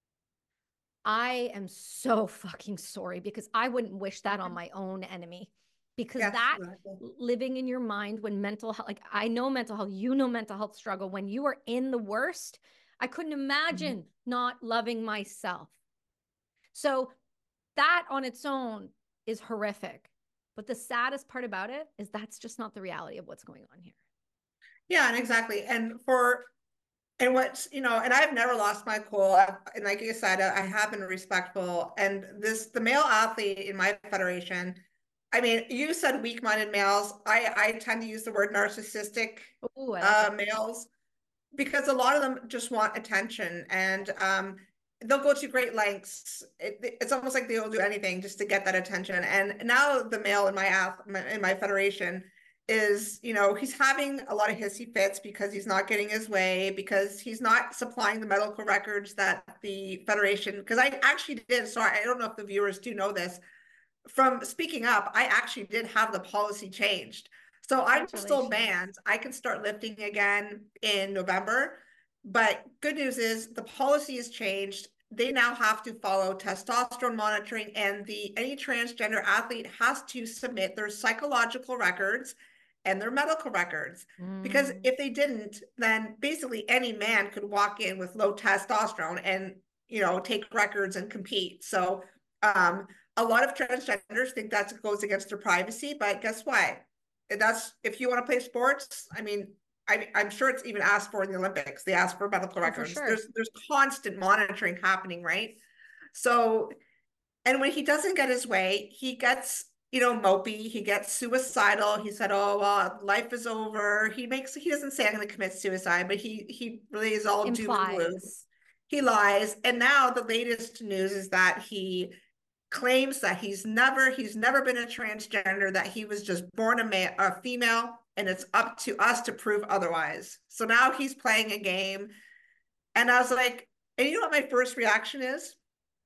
I am so fucking sorry, because I wouldn't wish that on my own enemy. Because yes, that exactly. living in your mind when mental health, like I know mental health, you know mental health struggle, when you are in the worst, I couldn't imagine mm-hmm. not loving myself. So that on its own is horrific. But the saddest part about it is that's just not the reality of what's going on here. Yeah, and exactly. And for, and what's, you know, and I've never lost my cool. I've, and like you said, I have been respectful. And this, the male athlete in my federation, I mean, you said weak-minded males. I, I tend to use the word narcissistic Ooh, like uh, males, because a lot of them just want attention, and um, they'll go to great lengths. It, it's almost like they'll do anything just to get that attention. And now the male in my in my federation is, you know, he's having a lot of hissy fits because he's not getting his way, because he's not supplying the medical records that the federation, because I actually did, so I don't know if the viewers do know this, from speaking up, I actually did have the policy changed. So I'm still banned. I can start lifting again in November. But good news is the policy has changed. They now have to follow testosterone monitoring, and the any transgender athlete has to submit their psychological records and their medical records. Mm. Because if they didn't, then basically any man could walk in with low testosterone and, you know, take records and compete. So um, a lot of transgenders think that goes against their privacy, but guess what? That's, if you want to play sports, I mean, I, I'm sure it's even asked for in the Olympics. They ask for medical records. Oh, for sure. There's there's constant monitoring happening, right? So, and when he doesn't get his way, he gets, you know, mopey. He gets suicidal. He said, "Oh, well, life is over." He makes, he doesn't say I'm going to commit suicide, but he he really is all doom and gloom. He lies, and now the latest news is that he claims that he's never he's never been a transgender, that he was just born a male, a female, and it's up to us to prove otherwise. So now he's playing a game. And I was like, and you know what my first reaction is?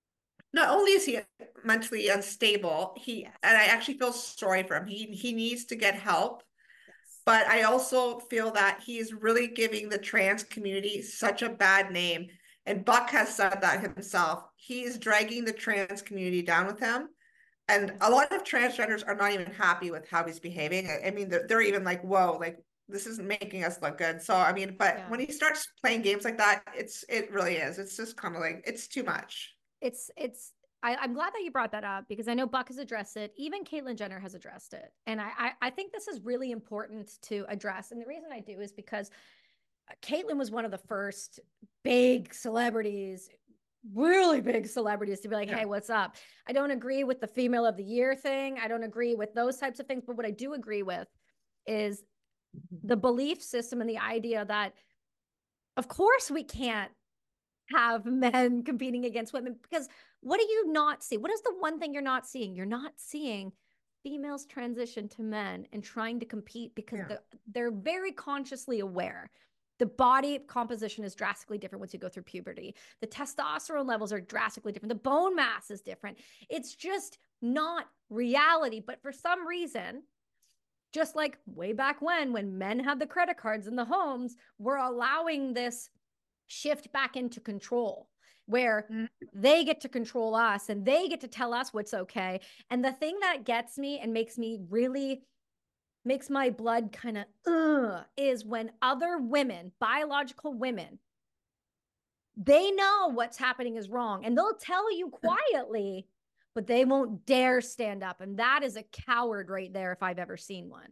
Not only is he mentally unstable, he yes. and I actually feel sorry for him. He he needs to get help. Yes. But I also feel that he is really giving the trans community such a bad name. And Buck has said that himself. He is dragging the trans community down with him. And a lot of transgenders are not even happy with how he's behaving. I mean, they're, they're even like, whoa, like this isn't making us look good. So, I mean, but yeah. when he starts playing games like that, it's, it really is. It's just kind of like, it's too much. It's, it's, I, I'm glad that you brought that up, because I know Buck has addressed it. Even Caitlyn Jenner has addressed it. And I, I, I think this is really important to address. And the reason I do is because Caitlyn was one of the first big celebrities, really big celebrities, to be like, yeah. hey, what's up? I don't agree with the female of the year thing. I don't agree with those types of things. But what I do agree with is the belief system and the idea that, of course, we can't have men competing against women, because what do you not see? What is the one thing you're not seeing? You're not seeing females transition to men and trying to compete, because yeah. the, they're very consciously aware. The body composition is drastically different once you go through puberty. The testosterone levels are drastically different. The bone mass is different. It's just not reality. But for some reason, just like way back when, when men had the credit cards in the homes, we're allowing this shift back into control, where mm-hmm. they get to control us and they get to tell us what's okay. And the thing that gets me and makes me really makes my blood kind of uh, is when other women, biological women, they know what's happening is wrong and they'll tell you quietly, but they won't dare stand up. And that is a coward right there if I've ever seen one.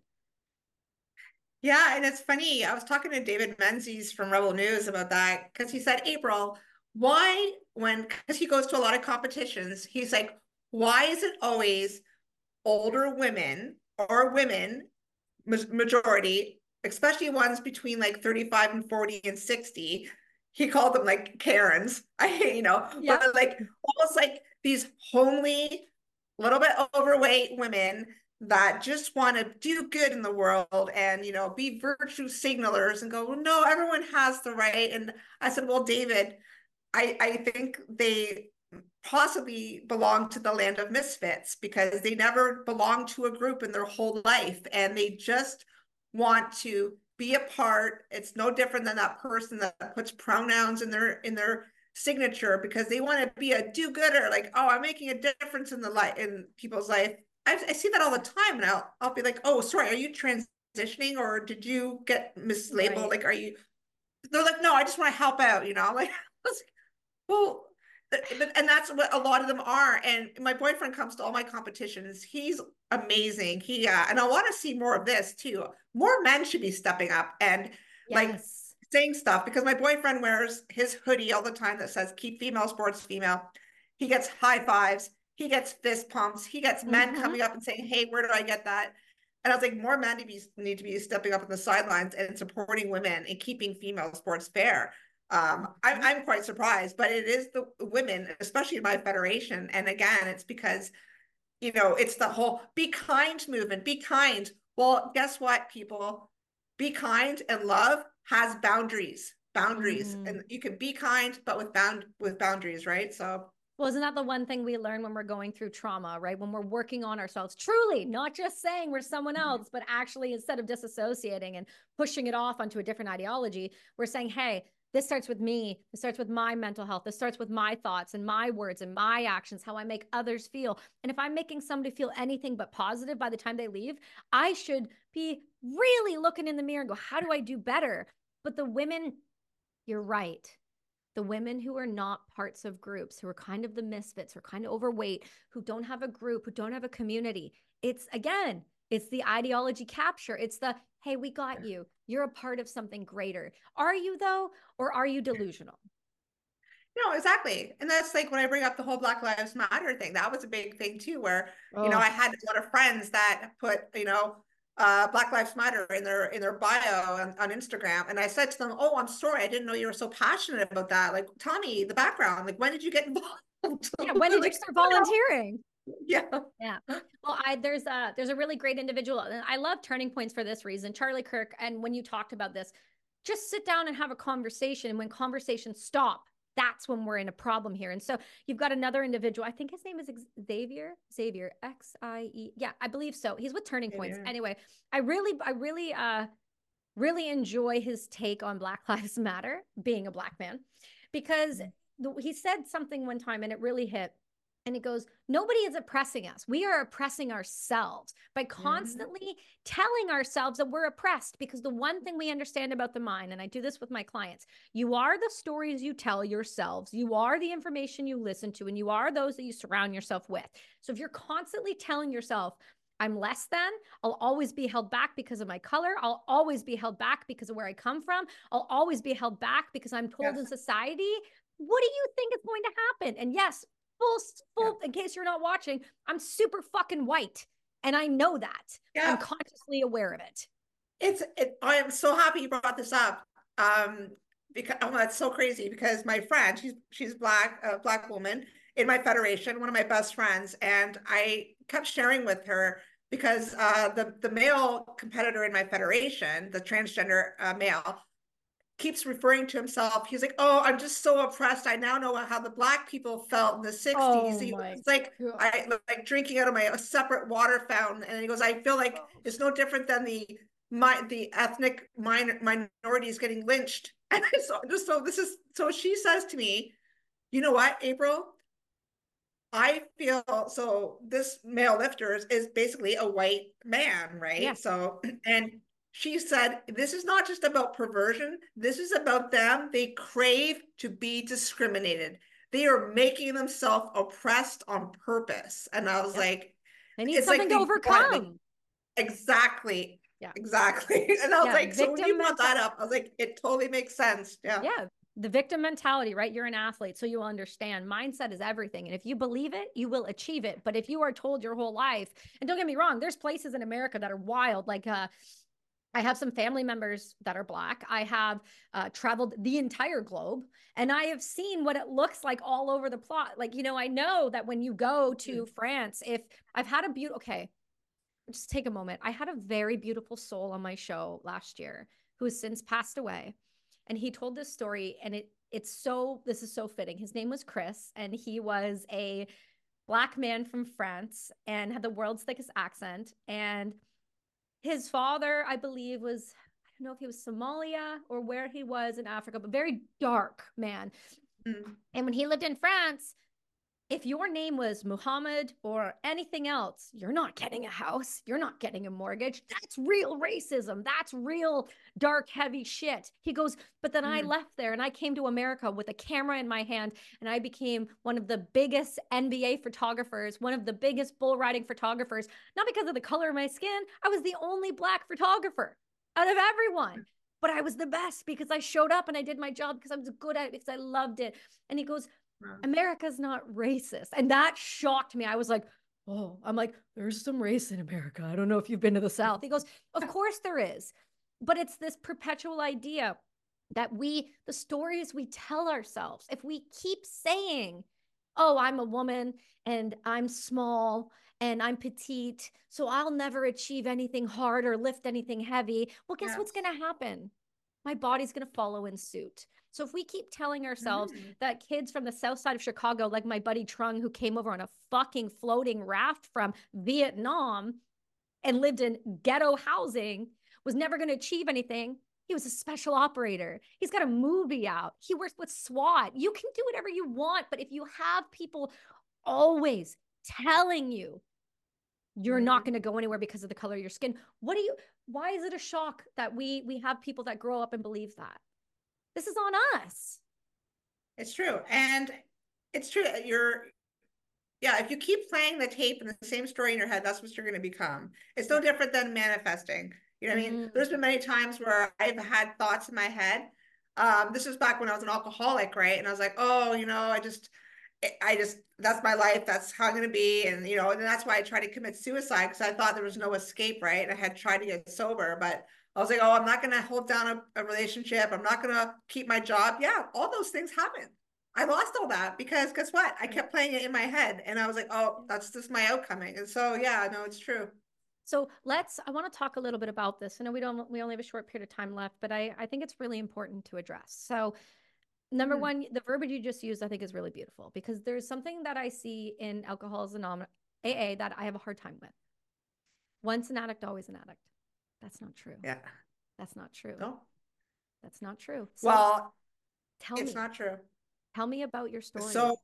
Yeah, and it's funny. I was talking to David Menzies from Rebel News about that because he said, April, why, when, because he goes to a lot of competitions, he's like, why is it always older women or women, majority, especially ones between like thirty-five and forty and sixty? He called them like Karens, I, you know, Yeah. but like almost like these homely, little bit overweight women that just want to do good in the world and, you know, be virtue signalers and go, well, no, everyone has the right. And I said, well, David, I, I think they possibly belong to the land of misfits because they never belonged to a group in their whole life. And they just want to be a part. It's no different than that person that puts pronouns in their, in their signature because they want to be a do-gooder. Like, oh, I'm making a difference in the life, in people's life. I, I see that all the time. And I'll, I'll be like, oh, sorry, are you transitioning or did you get mislabeled? Right. Like, are you, they're like, no, I just want to help out, you know, like, well, and that's what a lot of them are. And my boyfriend comes to all my competitions. He's amazing. He, uh, and I want to see more of this too. More men should be stepping up and Yes. like saying stuff because my boyfriend wears his hoodie all the time that says keep female sports female. He gets high fives. He gets fist pumps. He gets men Mm-hmm. coming up and saying, hey, where do I get that? And I was like, more men to be, need to be stepping up on the sidelines and supporting women and keeping female sports fair. Um, I'm, I'm quite surprised, but it is the women, especially in my federation. And again, it's because, you know, it's the whole be kind movement, be kind. Well, guess what, people? Be kind and love has boundaries, boundaries. Mm. And you can be kind, but with bound with boundaries, right? So well, isn't that the one thing we learn when we're going through trauma, right? When we're working on ourselves, truly, not just saying we're someone else, but actually instead of disassociating and pushing it off onto a different ideology, we're saying, hey, this starts with me. This starts with my mental health. This starts with my thoughts and my words and my actions, how I make others feel. And if I'm making somebody feel anything but positive by the time they leave, I should be really looking in the mirror and go, how do I do better? But the women, you're right. The women who are not parts of groups, who are kind of the misfits, who are kind of overweight, who don't have a group, who don't have a community. It's, again, it's the ideology capture. It's the, hey, we got you. You're a part of something greater. Are you, though? Or are you delusional? No, exactly. And that's like when I bring up the whole Black Lives Matter thing, that was a big thing too, where, oh. you know, I had a lot of friends that put, you know, uh, Black Lives Matter in their, in their bio on, on Instagram. And I said to them, oh, I'm sorry. I didn't know you were so passionate about that. Like, tell me the background, like, when did you get involved? Yeah. When did like, you start volunteering? Yeah. Yeah. Well, I, there's a, there's a really great individual. And I love Turning Points for this reason, Charlie Kirk. And when you talked about this, just sit down and have a conversation. And when conversations stop, that's when we're in a problem here. And so you've got another individual. I think his name is Xavier, Xavier, X I E. Yeah, I believe so. He's with Turning Points. Yeah. Anyway, I really, I really, uh, really enjoy his take on Black Lives Matter, being a Black man, because mm-hmm. he said something one time and it really hit. And he goes, nobody is oppressing us. We are oppressing ourselves by constantly mm-hmm. telling ourselves that we're oppressed. Because the one thing we understand about the mind, and I do this with my clients, you are the stories you tell yourselves. You are the information you listen to, and you are those that you surround yourself with. So if you're constantly telling yourself, I'm less than, I'll always be held back because of my color, I'll always be held back because of where I come from, I'll always be held back because I'm told yes. in society, what do you think is going to happen? And yes, Full, full, yeah. in case you're not watching, I'm super fucking white. And I know that. Yeah. I'm consciously aware of it. It's, it, I am so happy you brought this up. Um, because, oh, that's so crazy because my friend, she's, she's black, a black woman in my federation, one of my best friends. And I kept sharing with her because uh, the, the male competitor in my federation, the transgender uh, male, keeps referring to himself. He's like, oh, I'm just so oppressed. I now know how the Black people felt in the sixties. Oh, he was like, God. I like drinking out of my a separate water fountain. And he goes, I feel like oh. it's no different than the my the ethnic minor, minorities getting lynched. And so just so this is so she says to me, you know what, April? I feel so this male lifters is basically a white man, right? Yeah. So, and she said, this is not just about perversion. This is about them. They crave to be discriminated. They are making themselves oppressed on purpose. And I was Yep. like, They need it's something like to overcome. Exactly. Yeah. Exactly. And I was Yeah, like, so when you brought victim that up, I was like, it totally makes sense. Yeah. Yeah. The victim mentality, right? You're an athlete, so you understand mindset is everything. And if you believe it, you will achieve it. But if you are told your whole life, and don't get me wrong, there's places in America that are wild. Like, uh, I have some family members that are Black. I have uh, traveled the entire globe, and I have seen what it looks like all over the plot. Like, you know, I know that when you go to France, if I've had a beautiful, okay, just take a moment. I had a very beautiful soul on my show last year who has since passed away. And he told this story, and it it's so, this is so fitting. His name was Chris, and he was a Black man from France and had the world's thickest accent. And his father, I believe, was, I don't know if he was Somalia or where he was in Africa, but very dark man. Mm. And when he lived in France, if your name was Muhammad or anything else, you're not getting a house. You're not getting a mortgage. That's real racism. That's real dark, heavy shit. He goes, but then mm. I left there and I came to America with a camera in my hand, and I became one of the biggest N B A photographers, one of the biggest bull riding photographers, not because of the color of my skin. I was the only Black photographer out of everyone. But I was the best because I showed up and I did my job because I was good at it, because I loved it. And he goes, America's not racist. And that shocked me. I was like, oh, I'm like, there's some race in America. I don't know if you've been to the South. He goes, of course there is. But it's this perpetual idea that we, the stories we tell ourselves, if we keep saying, oh, I'm a woman and I'm small and I'm petite, so I'll never achieve anything hard or lift anything heavy. Well, guess yes. what's going to happen? My body's going to follow in suit. So if we keep telling ourselves mm-hmm. that kids from the south side of Chicago, like my buddy Trung, who came over on a fucking floating raft from Vietnam and lived in ghetto housing, was never going to achieve anything. He was a special operator. He's got a movie out. He works with SWAT. You can do whatever you want. But if you have people always telling you you're mm-hmm. not going to go anywhere because of the color of your skin, what do you, why is it a shock that we, we have people that grow up and believe that? This is on us. It's true. And it's true. You're, yeah, if you keep playing the tape and the same story in your head, that's what you're going to become. It's no different than manifesting. You know what mm. I mean? There's been many times where I've had thoughts in my head. Um, this was back when I was an alcoholic, right? And I was like, oh, you know, I just, I just, that's my life. That's how I'm going to be. And, you know, and that's why I tried to commit suicide, because I thought there was no escape, right? And I had tried to get sober, but I was like, oh, I'm not going to hold down a, a relationship. I'm not going to keep my job. Yeah, all those things happened. I lost all that because guess what? I kept playing it in my head, and I was like, oh, that's just my outcome. And so, yeah, no, it's true. So let's, I want to talk a little bit about this. I know we don't, we only have a short period of time left, but I, I think it's really important to address. So number mm. one, the verbiage you just used, I think is really beautiful, because there's something that I see in Alcoholics Anonymous, A A, that I have a hard time with. Once an addict, always an addict. That's not true. Yeah. That's not true. No. That's not true. So well, tell it's me, not true. Tell me about your story. So,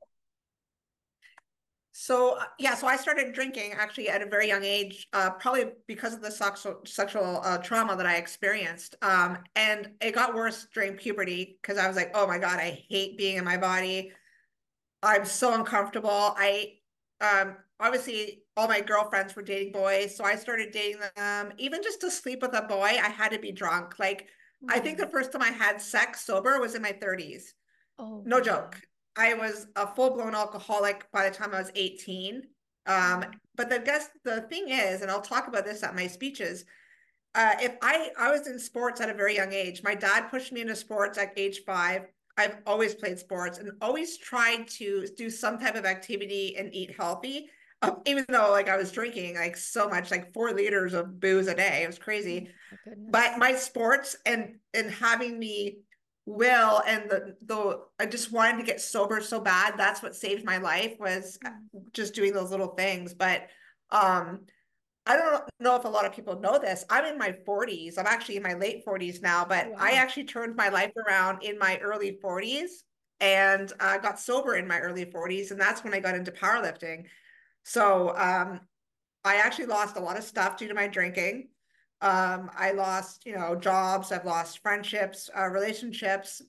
so uh, yeah, so I started drinking actually at a very young age, uh, probably because of the sexual, sexual uh, trauma that I experienced. Um, and it got worse during puberty because I was like, oh my God, I hate being in my body. I'm so uncomfortable. I, um, obviously all my girlfriends were dating boys. So I started dating them. Even just to sleep with a boy, I had to be drunk. Like, mm-hmm. I think the first time I had sex sober was in my thirties. Oh, no joke. I was a full-blown alcoholic by the time I was eighteen. Um, but the guess the thing is, and I'll talk about this at my speeches, uh, if I, I was in sports at a very young age. My dad pushed me into sports at age five. I've always played sports and always tried to do some type of activity and eat healthy. Um, even though like I was drinking like so much, like four liters of booze a day. It was crazy. Oh, but my sports and, and having me will and the, the, I just wanted to get sober so bad. That's what saved my life, was just doing those little things. But, um, I don't know if a lot of people know this. I'm in my forties. I'm actually in my late forties now, but oh, wow. I actually turned my life around in my early forties. and I uh, got sober in my early forties. And that's when I got into powerlifting. So um, I actually lost a lot of stuff due to my drinking. Um, I lost, you know, jobs, I've lost friendships, uh, relationships.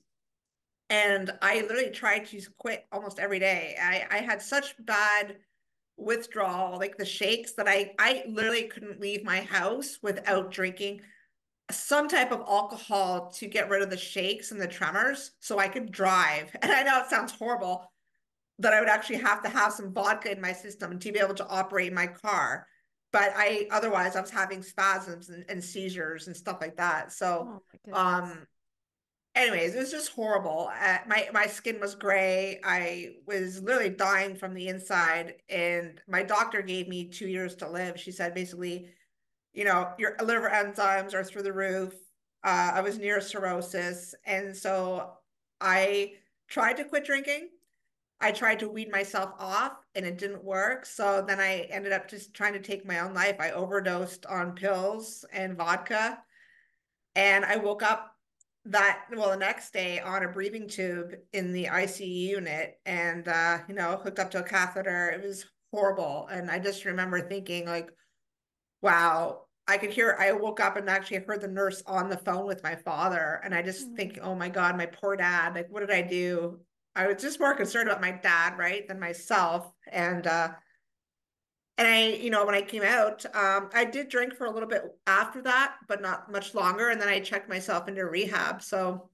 And I literally tried to quit almost every day. I, I had such bad withdrawal, like the shakes, that I, I literally couldn't leave my house without drinking some type of alcohol to get rid of the shakes and the tremors so I could drive. And I know it sounds horrible, that I would actually have to have some vodka in my system to be able to operate my car. But I, otherwise I was having spasms and, and seizures and stuff like that. So, Oh um, anyways, it was just horrible. Uh, my, my skin was gray. I was literally dying from the inside. And my doctor gave me two years to live. She said, basically, you know, your liver enzymes are through the roof. Uh, I was near cirrhosis. And so I tried to quit drinking. I tried to weed myself off and it didn't work. So then I ended up just trying to take my own life. I overdosed on pills and vodka. And I woke up that, well, the next day on a breathing tube in the I C U unit and, uh, you know, hooked up to a catheter. It was horrible. And I just remember thinking like, wow, I could hear, I woke up and actually heard the nurse on the phone with my father. And I just mm-hmm. think, oh my God, my poor dad, like, what did I do? I was just more concerned about my dad, right, than myself. And, uh, and I, you know, when I came out, um, I did drink for a little bit after that, but not much longer. And then I checked myself into rehab. So,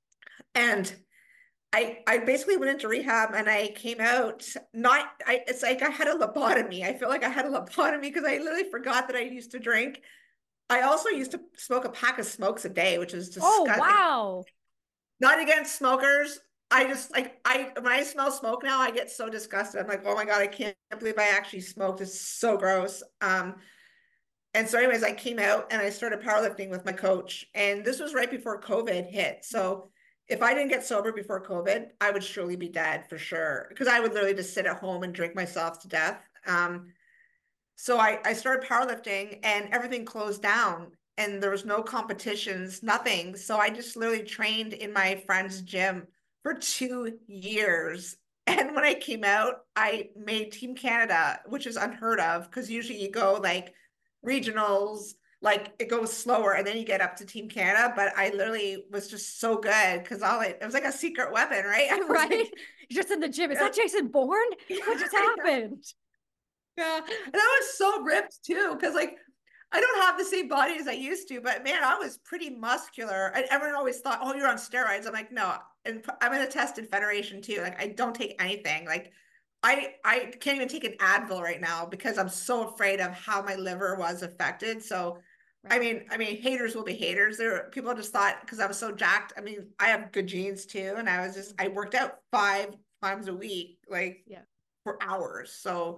and I, I basically went into rehab and I came out not, I, it's like I had a lobotomy. I feel like I had a lobotomy because I literally forgot that I used to drink. I also used to smoke a pack of smokes a day, which is disgusting. Oh, wow. Not against smokers. I just like, I, when I smell smoke now, I get so disgusted. I'm like, oh my God, I can't believe I actually smoked. It's so gross. Um, and so anyways, I came out and I started powerlifting with my coach. And this was right before COVID hit. So if I didn't get sober before COVID, I would surely be dead for sure. Because I would literally just sit at home and drink myself to death. Um, so I, I started powerlifting and everything closed down and there was no competitions, nothing. So I just literally trained in my friend's gym for two years. And when I came out, I made Team Canada, which is unheard of because usually you go like regionals, like it goes slower and then you get up to Team Canada. But I literally was just so good because all it, it was like a secret weapon, right? I was right. Like, You're just in the gym. Is that Jason Bourne? What just happened? Yeah. And I was so ripped too, because like I don't have the same body as I used to, but man, I was pretty muscular. And everyone always thought, oh, you're on steroids. I'm like, no, and I'm in a tested federation too. Like I don't take anything. Like I, I can't even take an Advil right now because I'm so afraid of how my liver was affected. So, right. I mean, I mean, haters will be haters. There, people just thought because I was so jacked. I mean, I have good genes too. And I was just, I worked out five times a week, like yeah. for hours. So,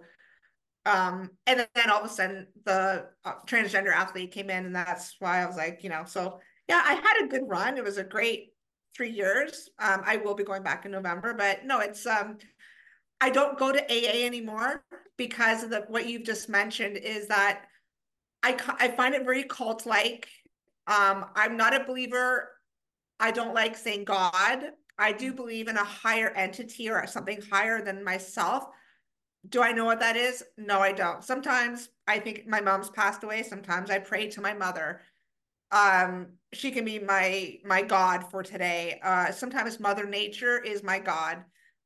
Um, and then all of a sudden the uh, transgender athlete came in and that's why I was like, you know, so yeah, I had a good run. It was a great three years. Um, I will be going back in November, but no, it's, um, I don't go to A A anymore because of the, what you've just mentioned is that I, I find it very cult-like. Um, I'm not a believer. I don't like saying God. I do believe in a higher entity or something higher than myself. Do I know what that is? No, I don't. Sometimes I think my mom's passed away. Sometimes I pray to my mother. Um, she can be my my God for today. Uh, sometimes Mother Nature is my God.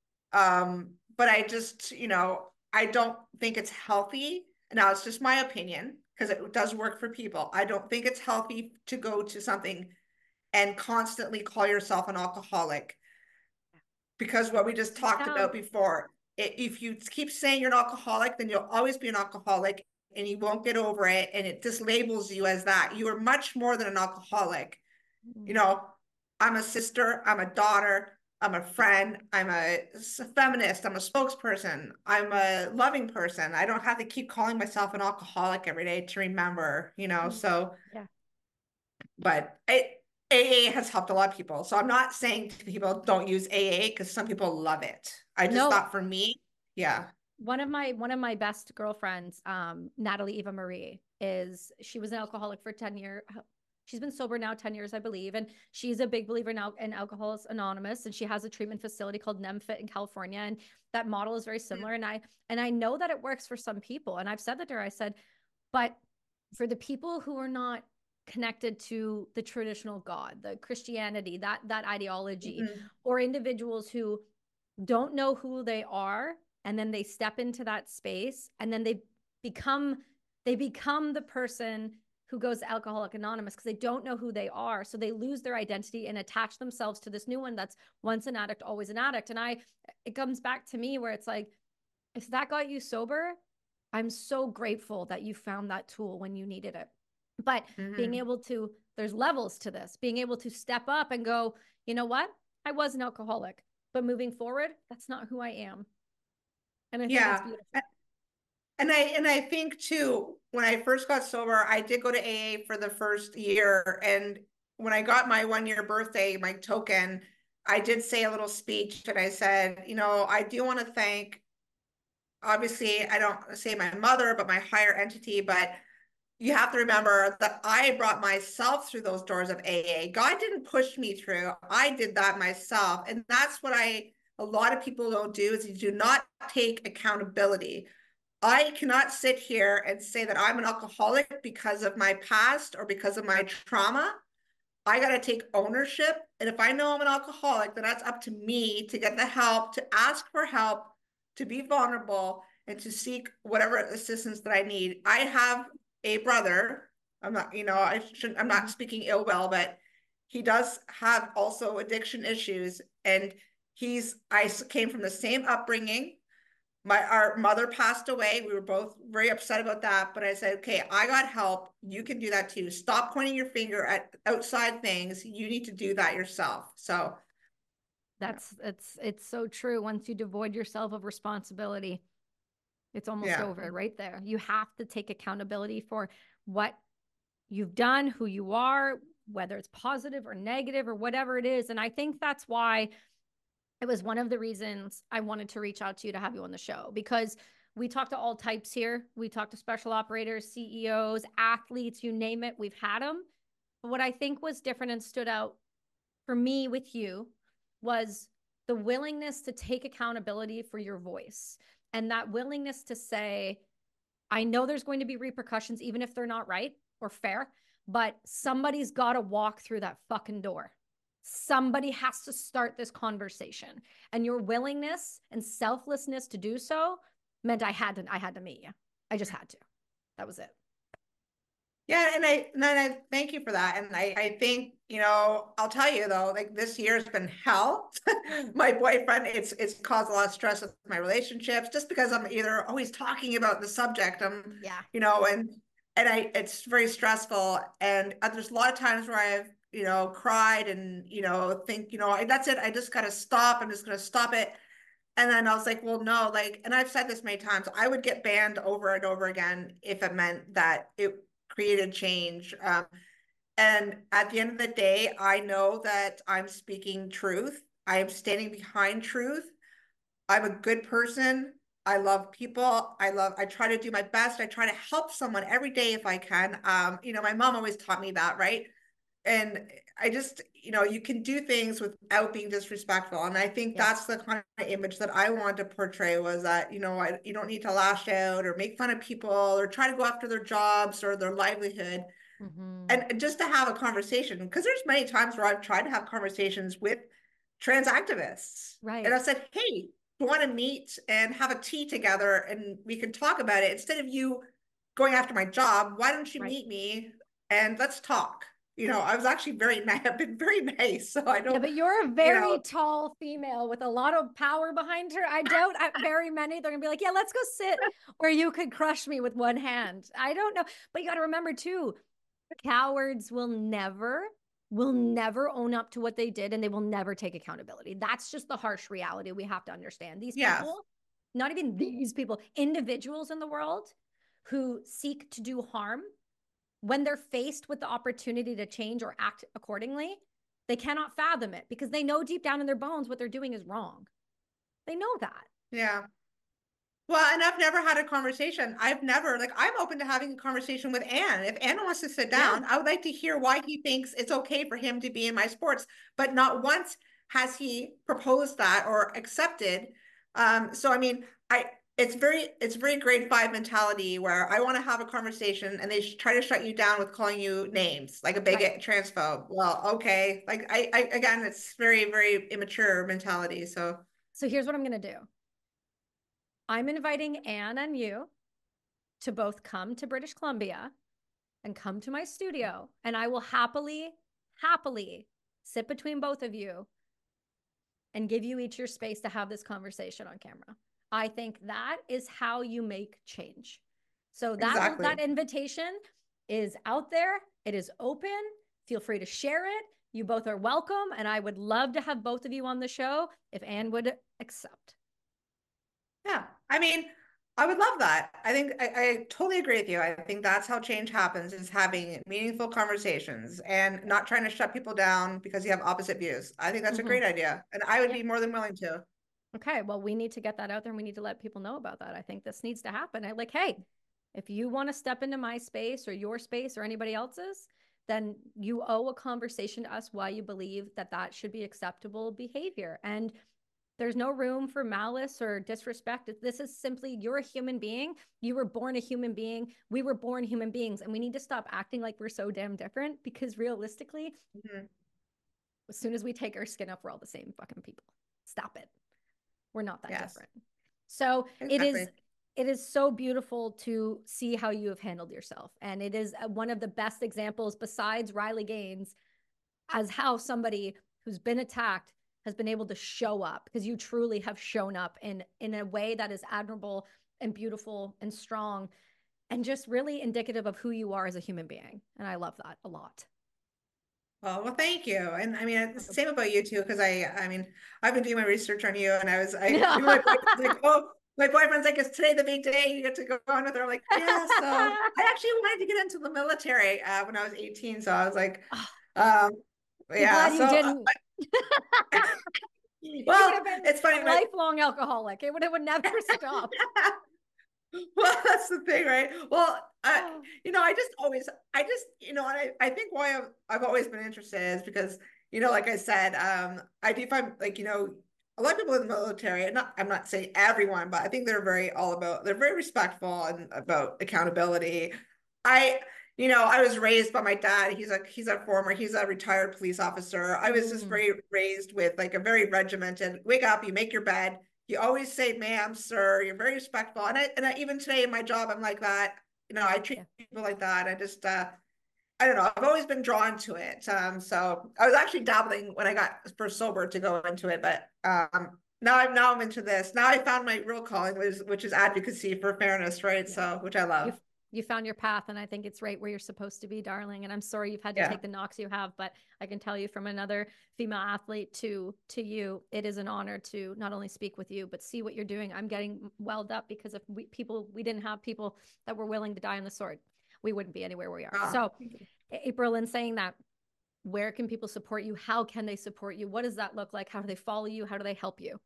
Um, but I just, you know, I don't think it's healthy. Now, it's just my opinion because it does work for people. I don't think it's healthy to go to something and constantly call yourself an alcoholic because what we just talked Yeah. about before. If you keep saying you're an alcoholic, then you'll always be an alcoholic and you won't get over it. And it just labels you as that. You are much more than an alcoholic. Mm. You know, I'm a sister, I'm a daughter, I'm a friend, I'm a feminist, I'm a spokesperson, I'm a loving person. I don't have to keep calling myself an alcoholic every day to remember, you know, mm. so, yeah. But it, A A has helped a lot of people. So I'm not saying to people don't use A A because some people love it. I just no. thought for me, yeah. One of my one of my best girlfriends, um, Natalie Eva Marie, is she was an alcoholic for ten years. She's been sober now ten years, I believe. And she's a big believer now in Alcoholics Anonymous. And she has a treatment facility called NemFit in California. And that model is very similar. And I, and I know that it works for some people. And I've said that to her, I said, but for the people who are not connected to the traditional God, the Christianity, that, that ideology, mm-hmm. or individuals who don't know who they are, and then they step into that space, and then they become, they become the person who goes to Alcoholics Anonymous because they don't know who they are. So they lose their identity and attach themselves to this new one that's once an addict, always an addict. And I, it comes back to me where it's like, if that got you sober, I'm so grateful that you found that tool when you needed it. But mm-hmm. being able to, there's levels to this, being able to step up and go, you know what? I was an alcoholic, but moving forward, that's not who I am. And I think yeah. that's beautiful. And I, and I think too, when I first got sober, I did go to A A for the first year. And when I got my one year birthday, my token, I did say a little speech, and I said, you know, I do want to thank, obviously, I don't say my mother, but my higher entity, but you have to remember that I brought myself through those doors of A A. God didn't push me through. I did that myself. And that's what I, a lot of people don't do, is you do not take accountability. I cannot sit here and say that I'm an alcoholic because of my past or because of my trauma. I got to take ownership. And if I know I'm an alcoholic, then that's up to me to get the help, to ask for help, to be vulnerable, and to seek whatever assistance that I need. I have a brother. I'm not, you know, I shouldn't, I'm not speaking ill will, but he does have also addiction issues. And he's, I came from the same upbringing. My, our mother passed away. We were both very upset about that. But I said, okay, I got help. You can do that too. Stop pointing your finger at outside things. You need to do that yourself. So that's, it's, it's so true. Once you devoid yourself of responsibility, it's almost yeah. over right there. You have to take accountability for what you've done, who you are, whether it's positive or negative or whatever it is. And I think that's why it was one of the reasons I wanted to reach out to you to have you on the show, because we talk to all types here. We talk to special operators, C E Os, athletes, you name it. We've had them. But what I think was different and stood out for me with you was the willingness to take accountability for your voice, and that willingness to say, I know there's going to be repercussions, even if they're not right or fair, but somebody's got to walk through that fucking door. Somebody has to start this conversation, and your willingness and selflessness to do so meant I had to, I had to meet you. I just had to. That was it. Yeah. And I, and I thank you for that. And I, I think, you know, I'll tell you though, like this year's been hell. My boyfriend, it's, it's caused a lot of stress with my relationships, just because I'm either always talking about the subject. I'm, yeah, you know, and, and I, it's very stressful. And there's a lot of times where I've, you know, cried and, you know, think, you know, I, that's it. I just got to stop. I'm just going to stop it. And then I was like, well, no, like, and I've said this many times, I would get banned over and over again if it meant that it created change. Um, and at the end of the day, I know that I'm speaking truth. I am standing behind truth. I'm a good person. I love people. I love, I try to do my best. I try to help someone every day if I can. Um, you know, my mom always taught me that, right? And I just, you know, you can do things without being disrespectful. And I think yeah. that's the kind of image that I wanted to portray, was that, you know, I, you don't need to lash out or make fun of people or try to go after their jobs or their livelihood. Mm-hmm. And just to have a conversation, because there's many times where I've tried to have conversations with trans activists. Right. And I said, hey, we want to meet and have a tea together and we can talk about it. Instead of you going after my job, why don't you right. meet me and let's talk? You know, I was actually very nice. I've been very nice. So I don't. Yeah, but you're a very you know, tall female with a lot of power behind her. I doubt at very many they're gonna be like, yeah, let's go sit where you could crush me with one hand. I don't know. But you got to remember too, cowards will never, will never own up to what they did, and they will never take accountability. That's just the harsh reality we have to understand. These yes. people, not even these people, individuals in the world who seek to do harm, when they're faced with the opportunity to change or act accordingly, they cannot fathom it because they know deep down in their bones what they're doing is wrong. They know that. Yeah. Well, and I've never had a conversation. I've never, like, I'm open to having a conversation with Ann. If Ann wants to sit down, Yeah. I would like to hear why he thinks it's okay for him to be in my sports, but not once has he proposed that or accepted. Um, so I mean, I it's very it's very grade five mentality where I want to have a conversation and they try to shut you down with calling you names like a bigot, right. Transphobe. Well, okay, like I, I again, it's very very immature mentality. So so here's what I'm gonna do. I'm inviting Ann and you to both come to British Columbia and come to my studio, and I will happily, happily sit between both of you and give you each your space to have this conversation on camera. I think that is how you make change. So that, exactly. that invitation is out there. It is open. Feel free to share it. You both are welcome, and I would love to have both of you on the show if Ann would accept. Yeah, I mean, I would love that. I think I, I totally agree with you. I think that's how change happens, is having meaningful conversations and not trying to shut people down because you have opposite views. I think that's mm-hmm. a great idea. And I would yeah. be more than willing to. Okay, well, we need to get that out there and we need to let people know about that. I think this needs to happen. I like, hey, if you want to step into my space or your space or anybody else's, then you owe a conversation to us why you believe that that should be acceptable behavior. And there's no room for malice or disrespect. This is simply, you're a human being. You were born a human being. We were born human beings. And we need to stop acting like we're so damn different, because realistically, mm-hmm. as soon as we take our skin off, we're all the same fucking people. Stop it. We're not that yes. different. So exactly. it is, it is so beautiful to see how you have handled yourself. And it is one of the best examples besides Riley Gaines as how somebody who's been attacked has been able to show up, because you truly have shown up in, in a way that is admirable and beautiful and strong and just really indicative of who you are as a human being. And I love that a lot. Well, well, thank you. And I mean, it's the same about you too, because I, I mean, I've been doing my research on you, and I was, I, even my boyfriend's like, oh, my boyfriend's like, is today the big day? You get to go on with her. I'm like, yeah. So I actually wanted to get into the military uh, when I was eighteen. So I was like, um, yeah. I'm glad so, you didn't. Uh, well, it's funny. A lifelong my... alcoholic. It would, it would never stop. Well, that's the thing, right? Well, uh, you know, I just always, I just, you know, and I, I think why I've, I've always been interested is because, you know, like I said, um, I do find, like, you know, a lot of people in the military, and not, I'm not saying everyone, but I think they're very all about, they're very respectful and about accountability. I, you know, I was raised by my dad. He's a, he's a former, he's a retired police officer. I was just very raised with like a very regimented, wake up, you make your bed. You always say, ma'am, sir, you're very respectful. And I, and I, even today in my job, I'm like that. You know, I treat yeah. people like that. I just, uh, I don't know. I've always been drawn to it. Um, so I was actually dabbling when I got first sober to go into it, but um, now I'm now I'm into this. Now I found my real calling, which, which is advocacy for fairness, right? Yeah. So, which I love. You've, you found your path, and I think it's right where you're supposed to be, darling. And I'm sorry you've had to yeah. take the knocks you have, but I can tell you from another female athlete to to you, it is an honor to not only speak with you, but see what you're doing. I'm getting welled up, because if we people we didn't have people that were willing to die on the sword, we wouldn't be anywhere we are. Oh. So, April, in saying that, where can people support you? How can they support you? What does that look like? How do they follow you? How do they help you?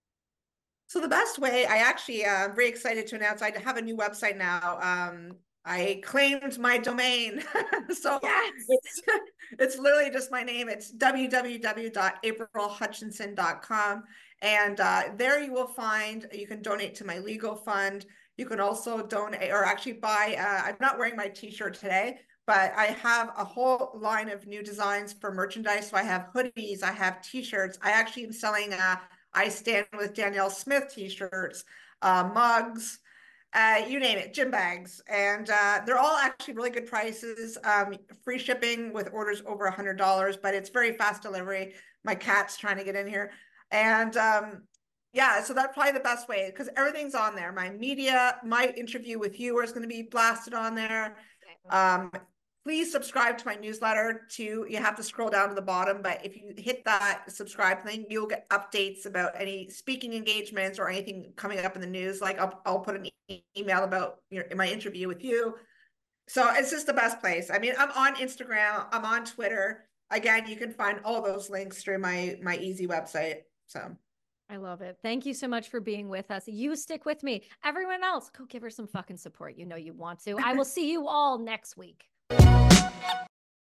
So the best way, I actually uh, I'm very excited to announce I have a new website now. Um, I claimed my domain. So yes. it's, it's literally just my name. It's w w w dot april hutchinson dot com. And uh, there you will find, you can donate to my legal fund. You can also donate or actually buy, uh, I'm not wearing my t-shirt today, but I have a whole line of new designs for merchandise. So I have hoodies, I have t-shirts. I actually am selling uh, I Stand with Danielle Smith t-shirts, uh, mugs, uh, you name it, gym bags. And uh, they're all actually really good prices. Um, free shipping with orders over one hundred dollars, but it's very fast delivery. My cat's trying to get in here. And um, yeah, so that's probably the best way, because everything's on there. My media, my interview with you is going to be blasted on there. Um, Please subscribe to my newsletter too. You have to scroll down to the bottom, but if you hit that subscribe thing, you'll get updates about any speaking engagements or anything coming up in the news. Like I'll, I'll put an e email about your, my interview with you. So it's just the best place. I mean, I'm on Instagram, I'm on Twitter. Again, you can find all those links through my, my easy website. So. I love it. Thank you so much for being with us. You stick with me. Everyone else, go give her some fucking support. You know you want to. I will see you all next week.